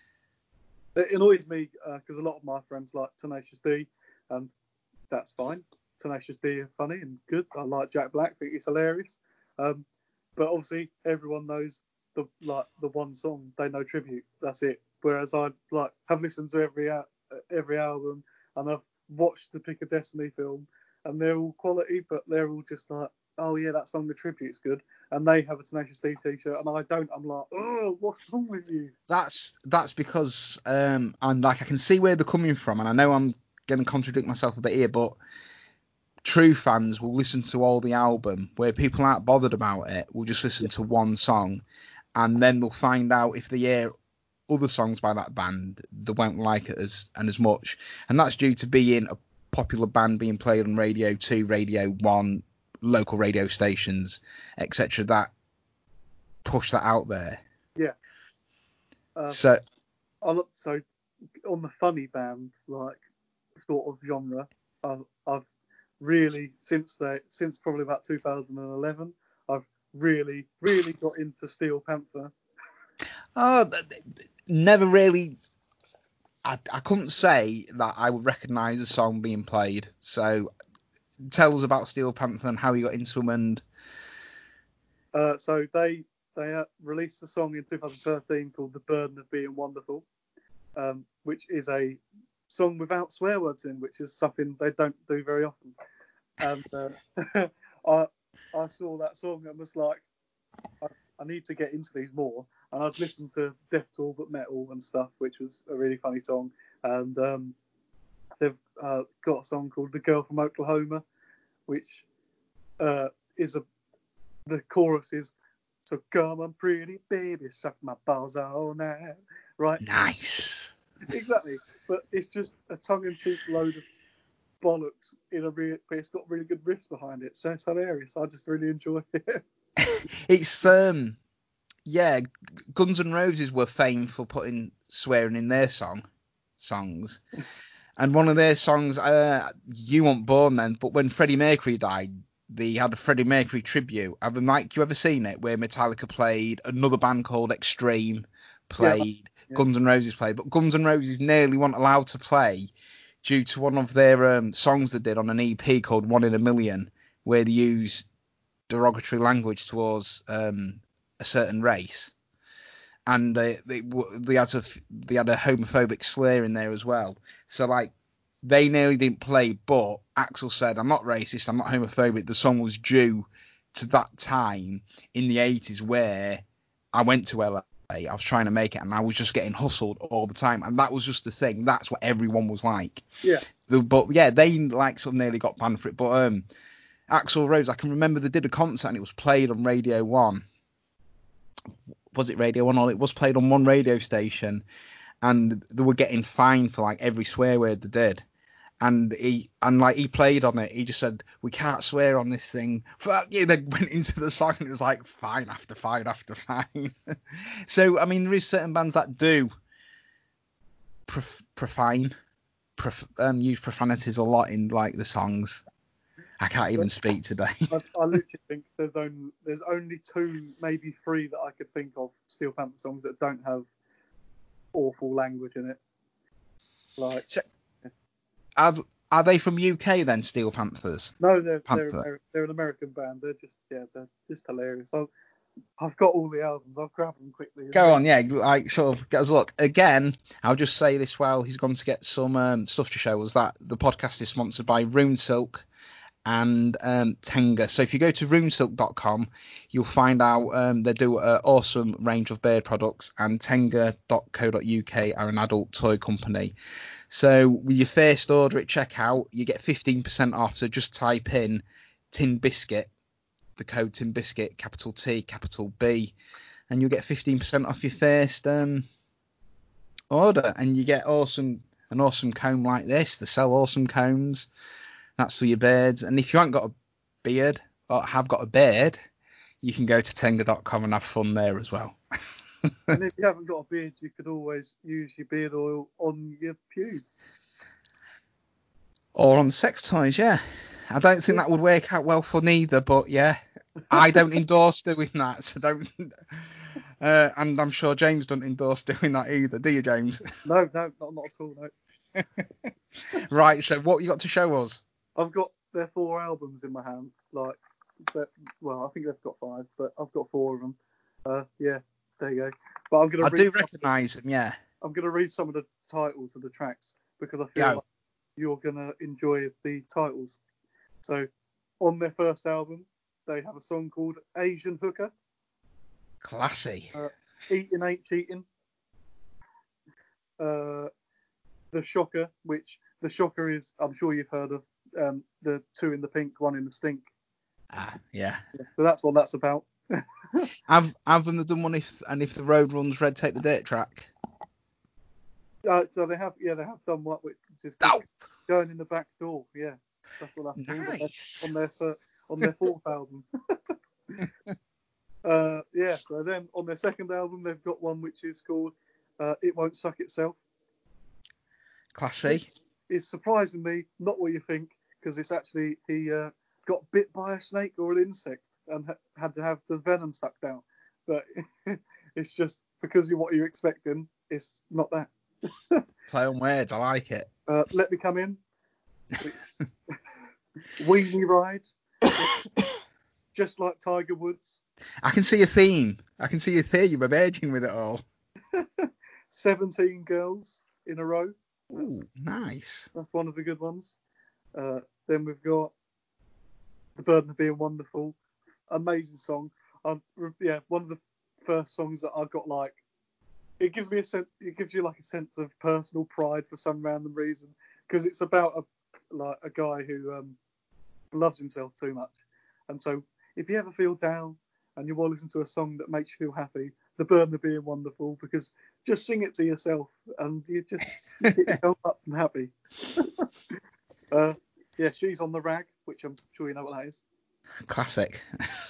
It annoys me because a lot of my friends like Tenacious D, and that's fine. Tenacious D are funny and good. I like Jack Black. Think he's hilarious. Um, but obviously everyone knows the one song they know tribute. That's it. Whereas I like have listened to every album, and I've watched the Pick of Destiny film, and they're all quality, but they're all just like, oh yeah, that song the tribute's good, and they have a Tenacious D t-shirt and I don't. I'm like, oh, what's wrong with you? That's because and like I can see where they're coming from, and I know I'm going to contradict myself a bit here, but true fans will listen to all the album, where people aren't bothered about it will just listen to one song, and then they'll find out if they hear other songs by that band, they won't like it as much, and that's due to being a popular band being played on Radio 2, Radio 1, local radio stations, etc. That push that out there. Yeah. So So on the funny band like sort of genre, I've really since probably about 2011, I've really got into Steel Panther. Never really. I couldn't say that I would recognise a song being played. So tell us about Steel Panther and how you got into them. And so they released a song in 2013 called "The Burden of Being Wonderful," which is a song without swear words in, which is something they don't do very often. And I saw that song and was like, I need to get into these more. And I'd listened to Death to All But Metal and stuff, which was a really funny song. And they've got a song called "The Girl from Oklahoma," which is the chorus is, "So come on, pretty baby, suck my balls all night." Right? nice. Exactly. But it's just a tongue-in-cheek load of bollocks but it's got really good riffs behind it, so it's hilarious. I just really enjoy it. It's yeah, Guns N' Roses were famed for putting swearing in their songs, and one of their songs, "You Weren't Born Then," but when Freddie Mercury died, they had a Freddie Mercury tribute. Have you ever seen it, where Metallica played, another band called Extreme played, Yeah. Guns N' Roses played, but Guns N' Roses nearly weren't allowed to play due to one of their songs they did on an EP called "One in a Million," where they used derogatory language towards a certain race, and they had a homophobic slur in there as well. So like they nearly didn't play, but Axl said, "I'm not racist, I'm not homophobic." The song was due to that time in the 80s where I went to LA. I was trying to make it, and I was just getting hustled all the time, and that was just the thing. That's what everyone was like. Yeah. But yeah, they like sort of nearly got banned for it. But Axl Rose, I can remember they did a concert and it was played on Radio 1. Was it Radio 1? Or it was played on one radio station, and they were getting fined for like every swear word they did. And he played on it. He just said, "We can't swear on this thing." Fuck you. They went into the song and it was like fine after fine after fine. So I mean, there is certain bands that do use profanities a lot in like the songs. I can't even speak today. I literally think there's only 2, maybe 3 that I could think of Steel Panther songs that don't have awful language in it. Like, So, are they from UK then, Steel Panthers? no, they're an American band. They're just hilarious. I've got all the albums. I'll grab them quickly. Go on, yeah, like sort of get us a look. Again, I'll just say this while he's gone to get some stuff to show us, that the podcast is sponsored by Rune Silk and Tenga. So if you go to runesilk.com, you'll find out they do an awesome range of beard products, and tenga.co.uk are an adult toy company. So with your first order at checkout, you get 15% off. So just type in Tin Biscuit, the code Tin Biscuit, capital T, capital B, and you'll get 15% off your first order. And you get an awesome comb like this. They sell awesome combs. That's for your beards. And if you haven't got a beard or have got a beard, you can go to tenga.com and have fun there as well. And if you haven't got a beard, you could always use your beard oil on your pubes. Or on sex toys, yeah. I don't think that would work out well for neither, but yeah, I don't endorse doing that, so don't. And I'm sure James doesn't endorse doing that either, do you, James? No, not at all, no. Right, so what you got to show us? I've got their 4 albums in my hand. I think they've got 5, but I've got 4 of them. Yeah, there you go. But I do recognise them, yeah. I'm going to read some of the titles of the tracks because I feel like you're going to enjoy the titles. So, on their first album, they have a song called "Asian Hooker." Classy. "Eating Ain't Cheating." "The Shocker," which the Shocker is, I'm sure you've heard of the two in the pink, one in the stink. Yeah. So that's what that's about. Haven't they done one if the road runs red, take the dirt track? So they have done what, which is going in the back door. Yeah, that's what that's called Nice. on their fourth album. Yeah. So then on their second album, they've got one which is called "It Won't Suck Itself." Classy. It's surprisingly not what you think, because it's actually he got bit by a snake or an insect and had to have the venom sucked out. But it's just because of what you're expecting, it's not that. Play on words, I like it. Let Me Come In. Weenie Ride. Just like Tiger Woods. I can see a theme. You're emerging with it all. 17 Girls in a Row. Ooh, nice. That's one of the good ones. Then we've got The Burden of Being Wonderful. Amazing song. One of the first songs that I got, like, it gives you like a sense of personal pride for some random reason, because it's about a guy who loves himself too much. And so if you ever feel down and you want to listen to a song that makes you feel happy, The Burden of Being Wonderful, because just sing it to yourself and you just get yourself up and happy. Yeah, She's on the Rag, which I'm sure you know what that is. Classic.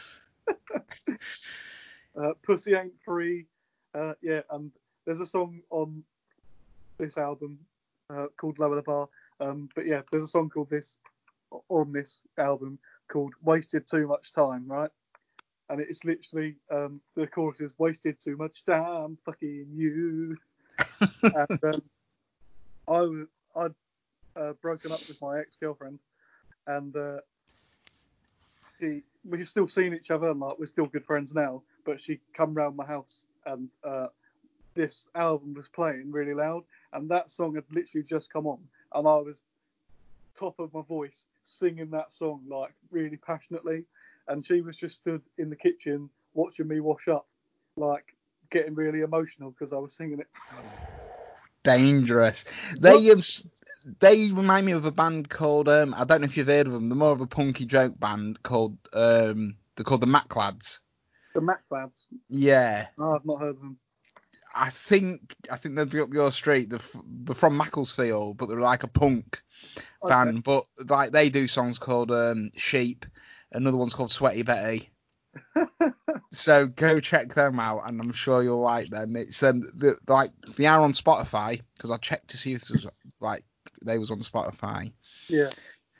Pussy Ain't Free. Yeah, and there's a song on this album called Lower the Bar. But yeah, there's a song called this on this album called Wasted Too Much Time, right? And it's literally the chorus is wasted too much time fucking you. And I'd broken up with my ex-girlfriend, and we've still seen each other, and like we're still good friends now. But she come round my house, and this album was playing really loud, and that song had literally just come on, and I was top of my voice singing that song like really passionately, and she was just stood in the kitchen watching me wash up, like getting really emotional because I was singing it. Dangerous. They remind me of a band called I don't know if you've heard of them. They're more of a punky joke band called they're called the Mac Lads. The Mac Lads. Yeah. Oh, I've not heard of them. I think they'd be up your street. They're from Macclesfield, but they're like a punk band. But like they do songs called Sheep. Another one's called Sweaty Betty. So go check them out, and I'm sure you'll like them. It's they are on Spotify, because I checked to see if this was like they was on Spotify. Yeah.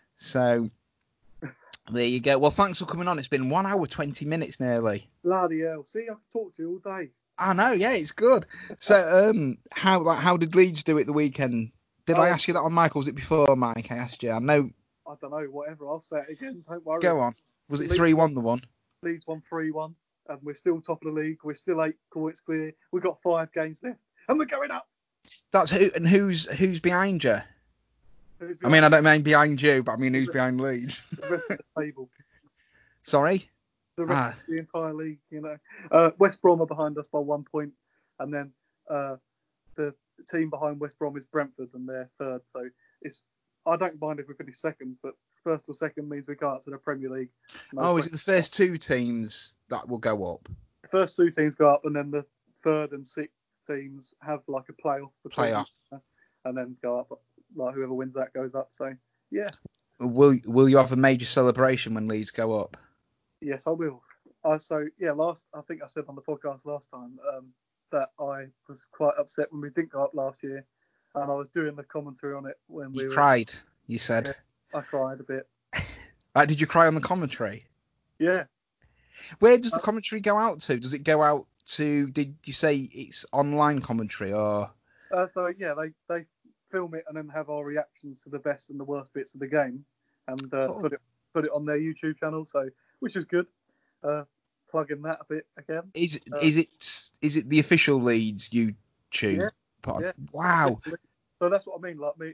So there you go. Well, thanks for coming on. It's been 1 hour 20 minutes nearly. Bloody hell! See, I can talk to you all day. I know, yeah, it's good. So how did Leeds do it the weekend? Did I ask you that on Mike, or was it before Mike? I asked you. I know. I don't know. Whatever. I'll say it again. Don't worry. Go on. Was it 3-1 the one? Leeds won 3-1, and we're still top of the league. We're still 8 points clear. We've got 5 games left, and we're going up. That's who. And who's behind you? I mean, I don't mean behind you, but I mean who's behind Leeds? The rest of the table. Sorry? The rest of the entire league, you know. West Brom are behind us by 1 point, and then the team behind West Brom is Brentford, and they're third. So I don't mind if we finish second, but first or second means we go up to the Premier League. Is it the first 2 teams that will go up? The first 2 teams go up, and then the third and 6th teams have like a playoff. And then go up. Like whoever wins that goes up. So yeah. Will you have a major celebration when Leeds go up? Yes, I will. I think I said on the podcast last time that I was quite upset when we didn't go up last year, and I was doing the commentary on it when we cried. You said. Yeah, I cried a bit. Did you cry on the commentary? Yeah. Where does the commentary go out to? Does it go out to? Did you say it's online commentary or? So yeah, they film it and then have our reactions to the best and the worst bits of the game, and put it on their YouTube channel. So which is good. Plugging that a bit again. Is it the official Leeds YouTube? Yeah. Wow. So that's what I mean. Like me.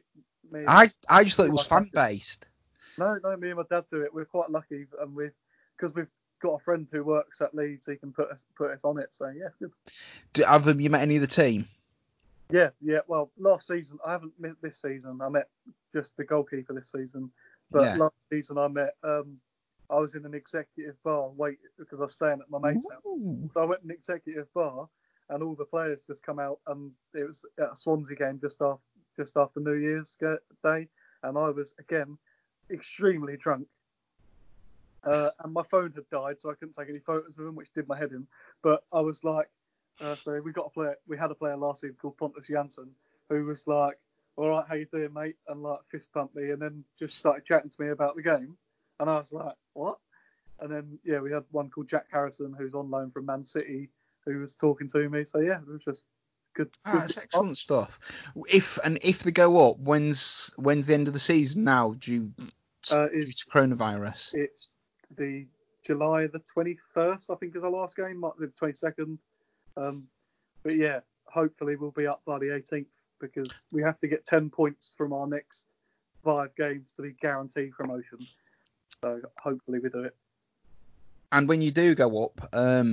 I just thought it was fan based. No, me and my dad do it. We're quite lucky, and because we've got a friend who works at Leeds, he can put us on it. So yeah, it's good. Have you met any of the team? Yeah. Well, last season I haven't met this season. I met just the goalkeeper this season, but Yeah. last season I met. I was in an executive bar wait because I was staying at my mate's house. Ooh. So I went to an executive bar, and all the players just come out, and it was at a Swansea game just after New Year's Day, and I was again extremely drunk. And my phone had died, so I couldn't take any photos of him, which did my head in. But I was like, so we had a player last season called Pontus Jansson, who was like, "All right, how you doing, mate?" and like fist pumped me, and then just started chatting to me about the game, and I was like, "What?" And then yeah, we had one called Jack Harrison, who's on loan from Man City, who was talking to me. So yeah, it was just good. That's excellent stuff. If they go up, when's the end of the season now due to coronavirus? It's the July the 21st, I think, is our last game. Might be the 22nd. But yeah, hopefully we'll be up by the 18th because we have to get 10 points from our next 5 games to be guaranteed promotion. So hopefully we do it. And when you do go up,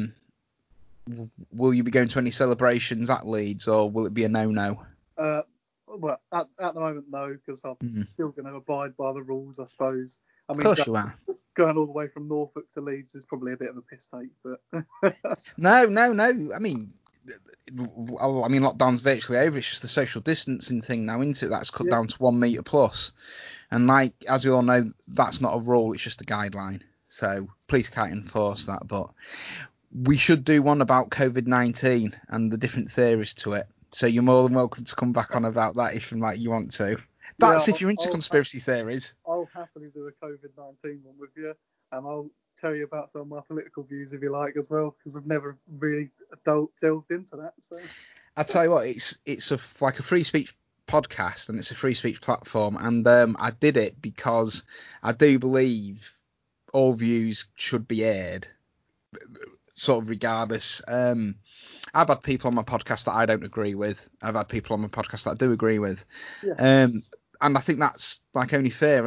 will you be going to any celebrations at Leeds, or will it be a no-no? Well, at the moment, no, because I'm still going to abide by the rules, I suppose. I Of mean, course you are. going all the way from Norfolk to Leeds is probably a bit of a piss take, but No. I mean, lockdown's virtually over. It's just the social distancing thing now, isn't it? That's cut down to 1 metre plus. And like, as we all know, that's not a rule, it's just a guideline. So police can't enforce that. But we should do one about COVID-19 and the different theories to it. So you're more than welcome to come back on about that if you want to. That's if you're into conspiracy theories. I'll happily do a COVID-19 one with you, and I'll tell you about some of my political views if you like as well, because I've never really delved into that. So I'll tell you what, it's like a free speech podcast, and it's a free speech platform, and I did it because I do believe all views should be aired, sort of regardless. I've had people on my podcast that I don't agree with. I've had people on my podcast that I do agree with. yeah. And I think that's like only fair.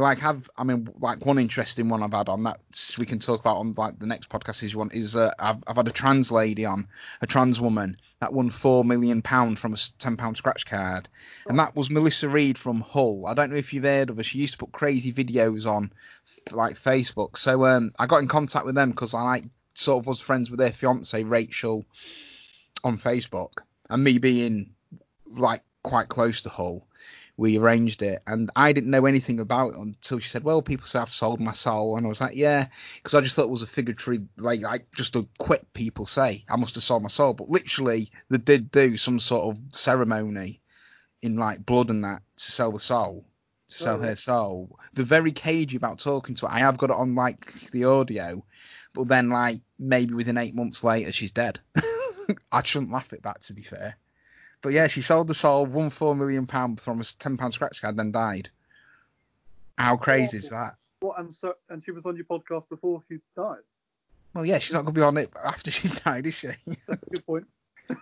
One interesting one I've had on that we can talk about on like the next podcast is I've had a trans lady on, a trans woman that won £4 million from a £10 scratch card, and that was Melissa Reed from Hull. I don't know if you've heard of her. She used to put crazy videos on like Facebook. So I got in contact with them because I sort of was friends with their fiance Rachel on Facebook, and me being like quite close to Hull, we arranged it, and I didn't know anything about it until she said, well, people say I've sold my soul, and I was like, yeah, because I just thought it was a figurative, like just a quip people say, I must have sold my soul, but literally they did do some sort of ceremony in like blood and that to sell the soul, to sell her soul. They're very cagey about talking to her. I have got it on like the audio, but then like maybe within 8 months later she's dead. I shouldn't laugh at that, to be fair. But yeah, she sold the soul, won £4 million from a £10 scratch card, then died. How crazy is that? What? And she was on your podcast before she died. Well, yeah, she's not going to be on it after she's died, is she? That's a good point.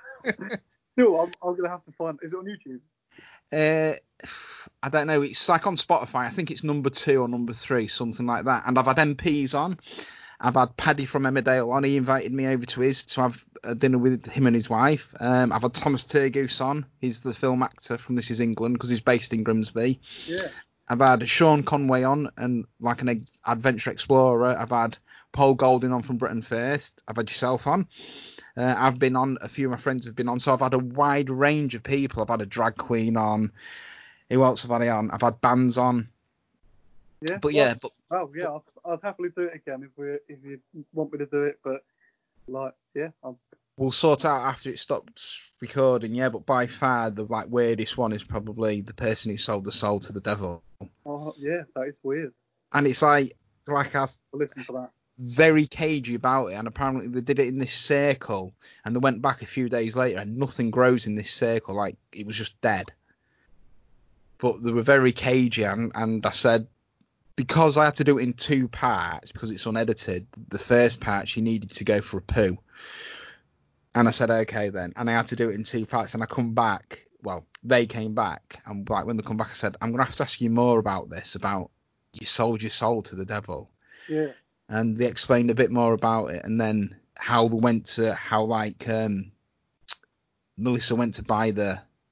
Still, I'm gonna have to find. Is it on YouTube? I don't know. It's like on Spotify. I think it's number 2 or number 3, something like that. And I've had MPs on. I've had Paddy from Emmerdale on. He invited me over to his to have a dinner with him and his wife. I've had Thomas Turgoose on. He's the film actor from This Is England because he's based in Grimsby. Yeah. I've had Sean Conway on, and like an adventure explorer. I've had Paul Golding on from Britain First. I've had yourself on. I've been on. A few of my friends have been on. So I've had a wide range of people. I've had a drag queen on. Who else have I had on? I've had bands on. Yeah. But yeah, but I'd happily do it again if you want me to do it. But like, yeah, we'll sort out after it stops recording. Yeah, but by far the like weirdest one is probably the person who sold the soul to the devil. Oh yeah, that is weird. And it's like I'll listen to that. Very cagey about it, and apparently they did it in this circle, and they went back a few days later, and nothing grows in this circle. Like it was just dead. But they were very cagey, and I said, because I had to do it in 2 parts because it's unedited, the first part she needed to go for a poo. And I said, okay then. And I had to do it in 2 parts. And I come back, well, they came back. And like when they come back, I said, I'm going to have to ask you more about this, about you sold your soul to the devil. Yeah. And they explained a bit more about it. And then how they went to, how like Melissa went to buy the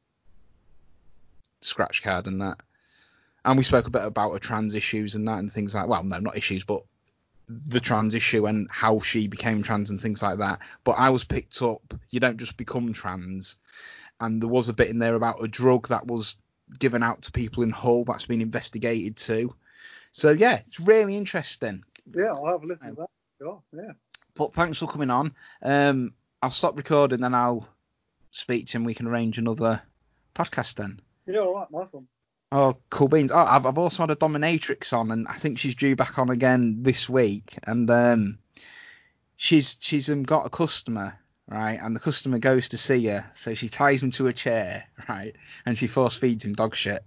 scratch card and that. And we spoke a bit about her trans issues and that and things like, well, no, not issues, but the trans issue and how she became trans and things like that. But I was picked up, you don't just become trans. And there was a bit in there about a drug that was given out to people in Hull that's been investigated too. So, yeah, it's really interesting. Yeah, I'll have a listen to that. Sure, yeah. But thanks for coming on. I'll stop recording, then I'll speak to him. We can arrange another podcast then. Yeah, all right, nice one. Oh, cool beans. Oh, I've also had a dominatrix on, and I think she's due back on again this week. And she's got a customer, right? And the customer goes to see her, so she ties him to a chair, right? And she force feeds him dog shit.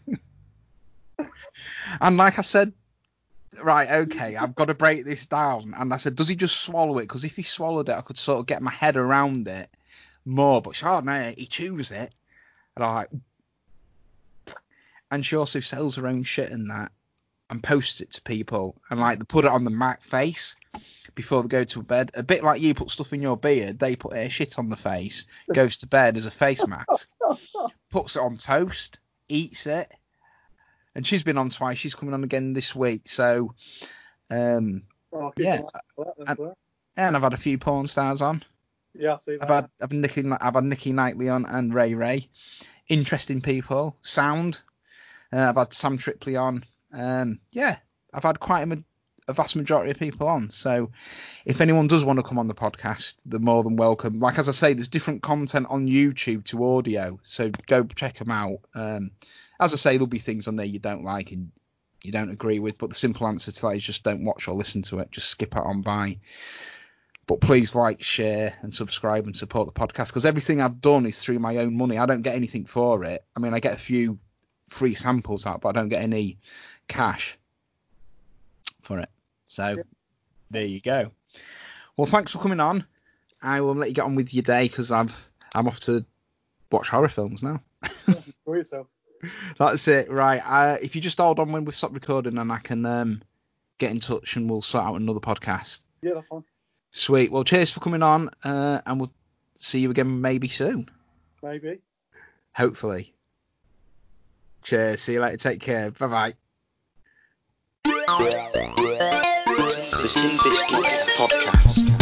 And like I said, right, okay, I've got to break this down. And I said, does he just swallow it? Because if he swallowed it, I could sort of get my head around it more. But she said, oh, no, he chews it. And I'm like, and she also sells her own shit and that and posts it to people. And like, they put it on the mat face before they go to bed. A bit like you put stuff in your beard, they put their shit on the face, goes to bed as a face mask, puts it on toast, eats it. And she's been on twice. She's coming on again this week. So, yeah. And I've had a few porn stars on. Yeah, I see that. I've had Nikki Knightley on and Ray. Interesting people. Sound. I've had Sam Tripley on. Yeah, I've had quite a vast majority of people on. So if anyone does want to come on the podcast, they're more than welcome. Like, as I say, there's different content on YouTube to audio. So go check them out. As I say, there'll be things on there you don't like and you don't agree with. But the simple answer to that is just don't watch or listen to it. Just skip it on by. But please like, share, and subscribe and support the podcast, because everything I've done is through my own money. I don't get anything for it. I mean, I get a few free samples out, but I don't get any cash for it. So There you go. Well, thanks for coming on. I will let you get on with your day because I'm off to watch horror films now. Enjoy yourself. That's it. Right. If you just hold on when we've stopped recording, and I can get in touch and we'll sort out another podcast. Yeah, that's fine. Sweet. Well, cheers for coming on, and we'll see you again maybe soon. Maybe. Hopefully. Cheers. See you later. Take care. Bye-bye. The Tin Biscuits Podcast.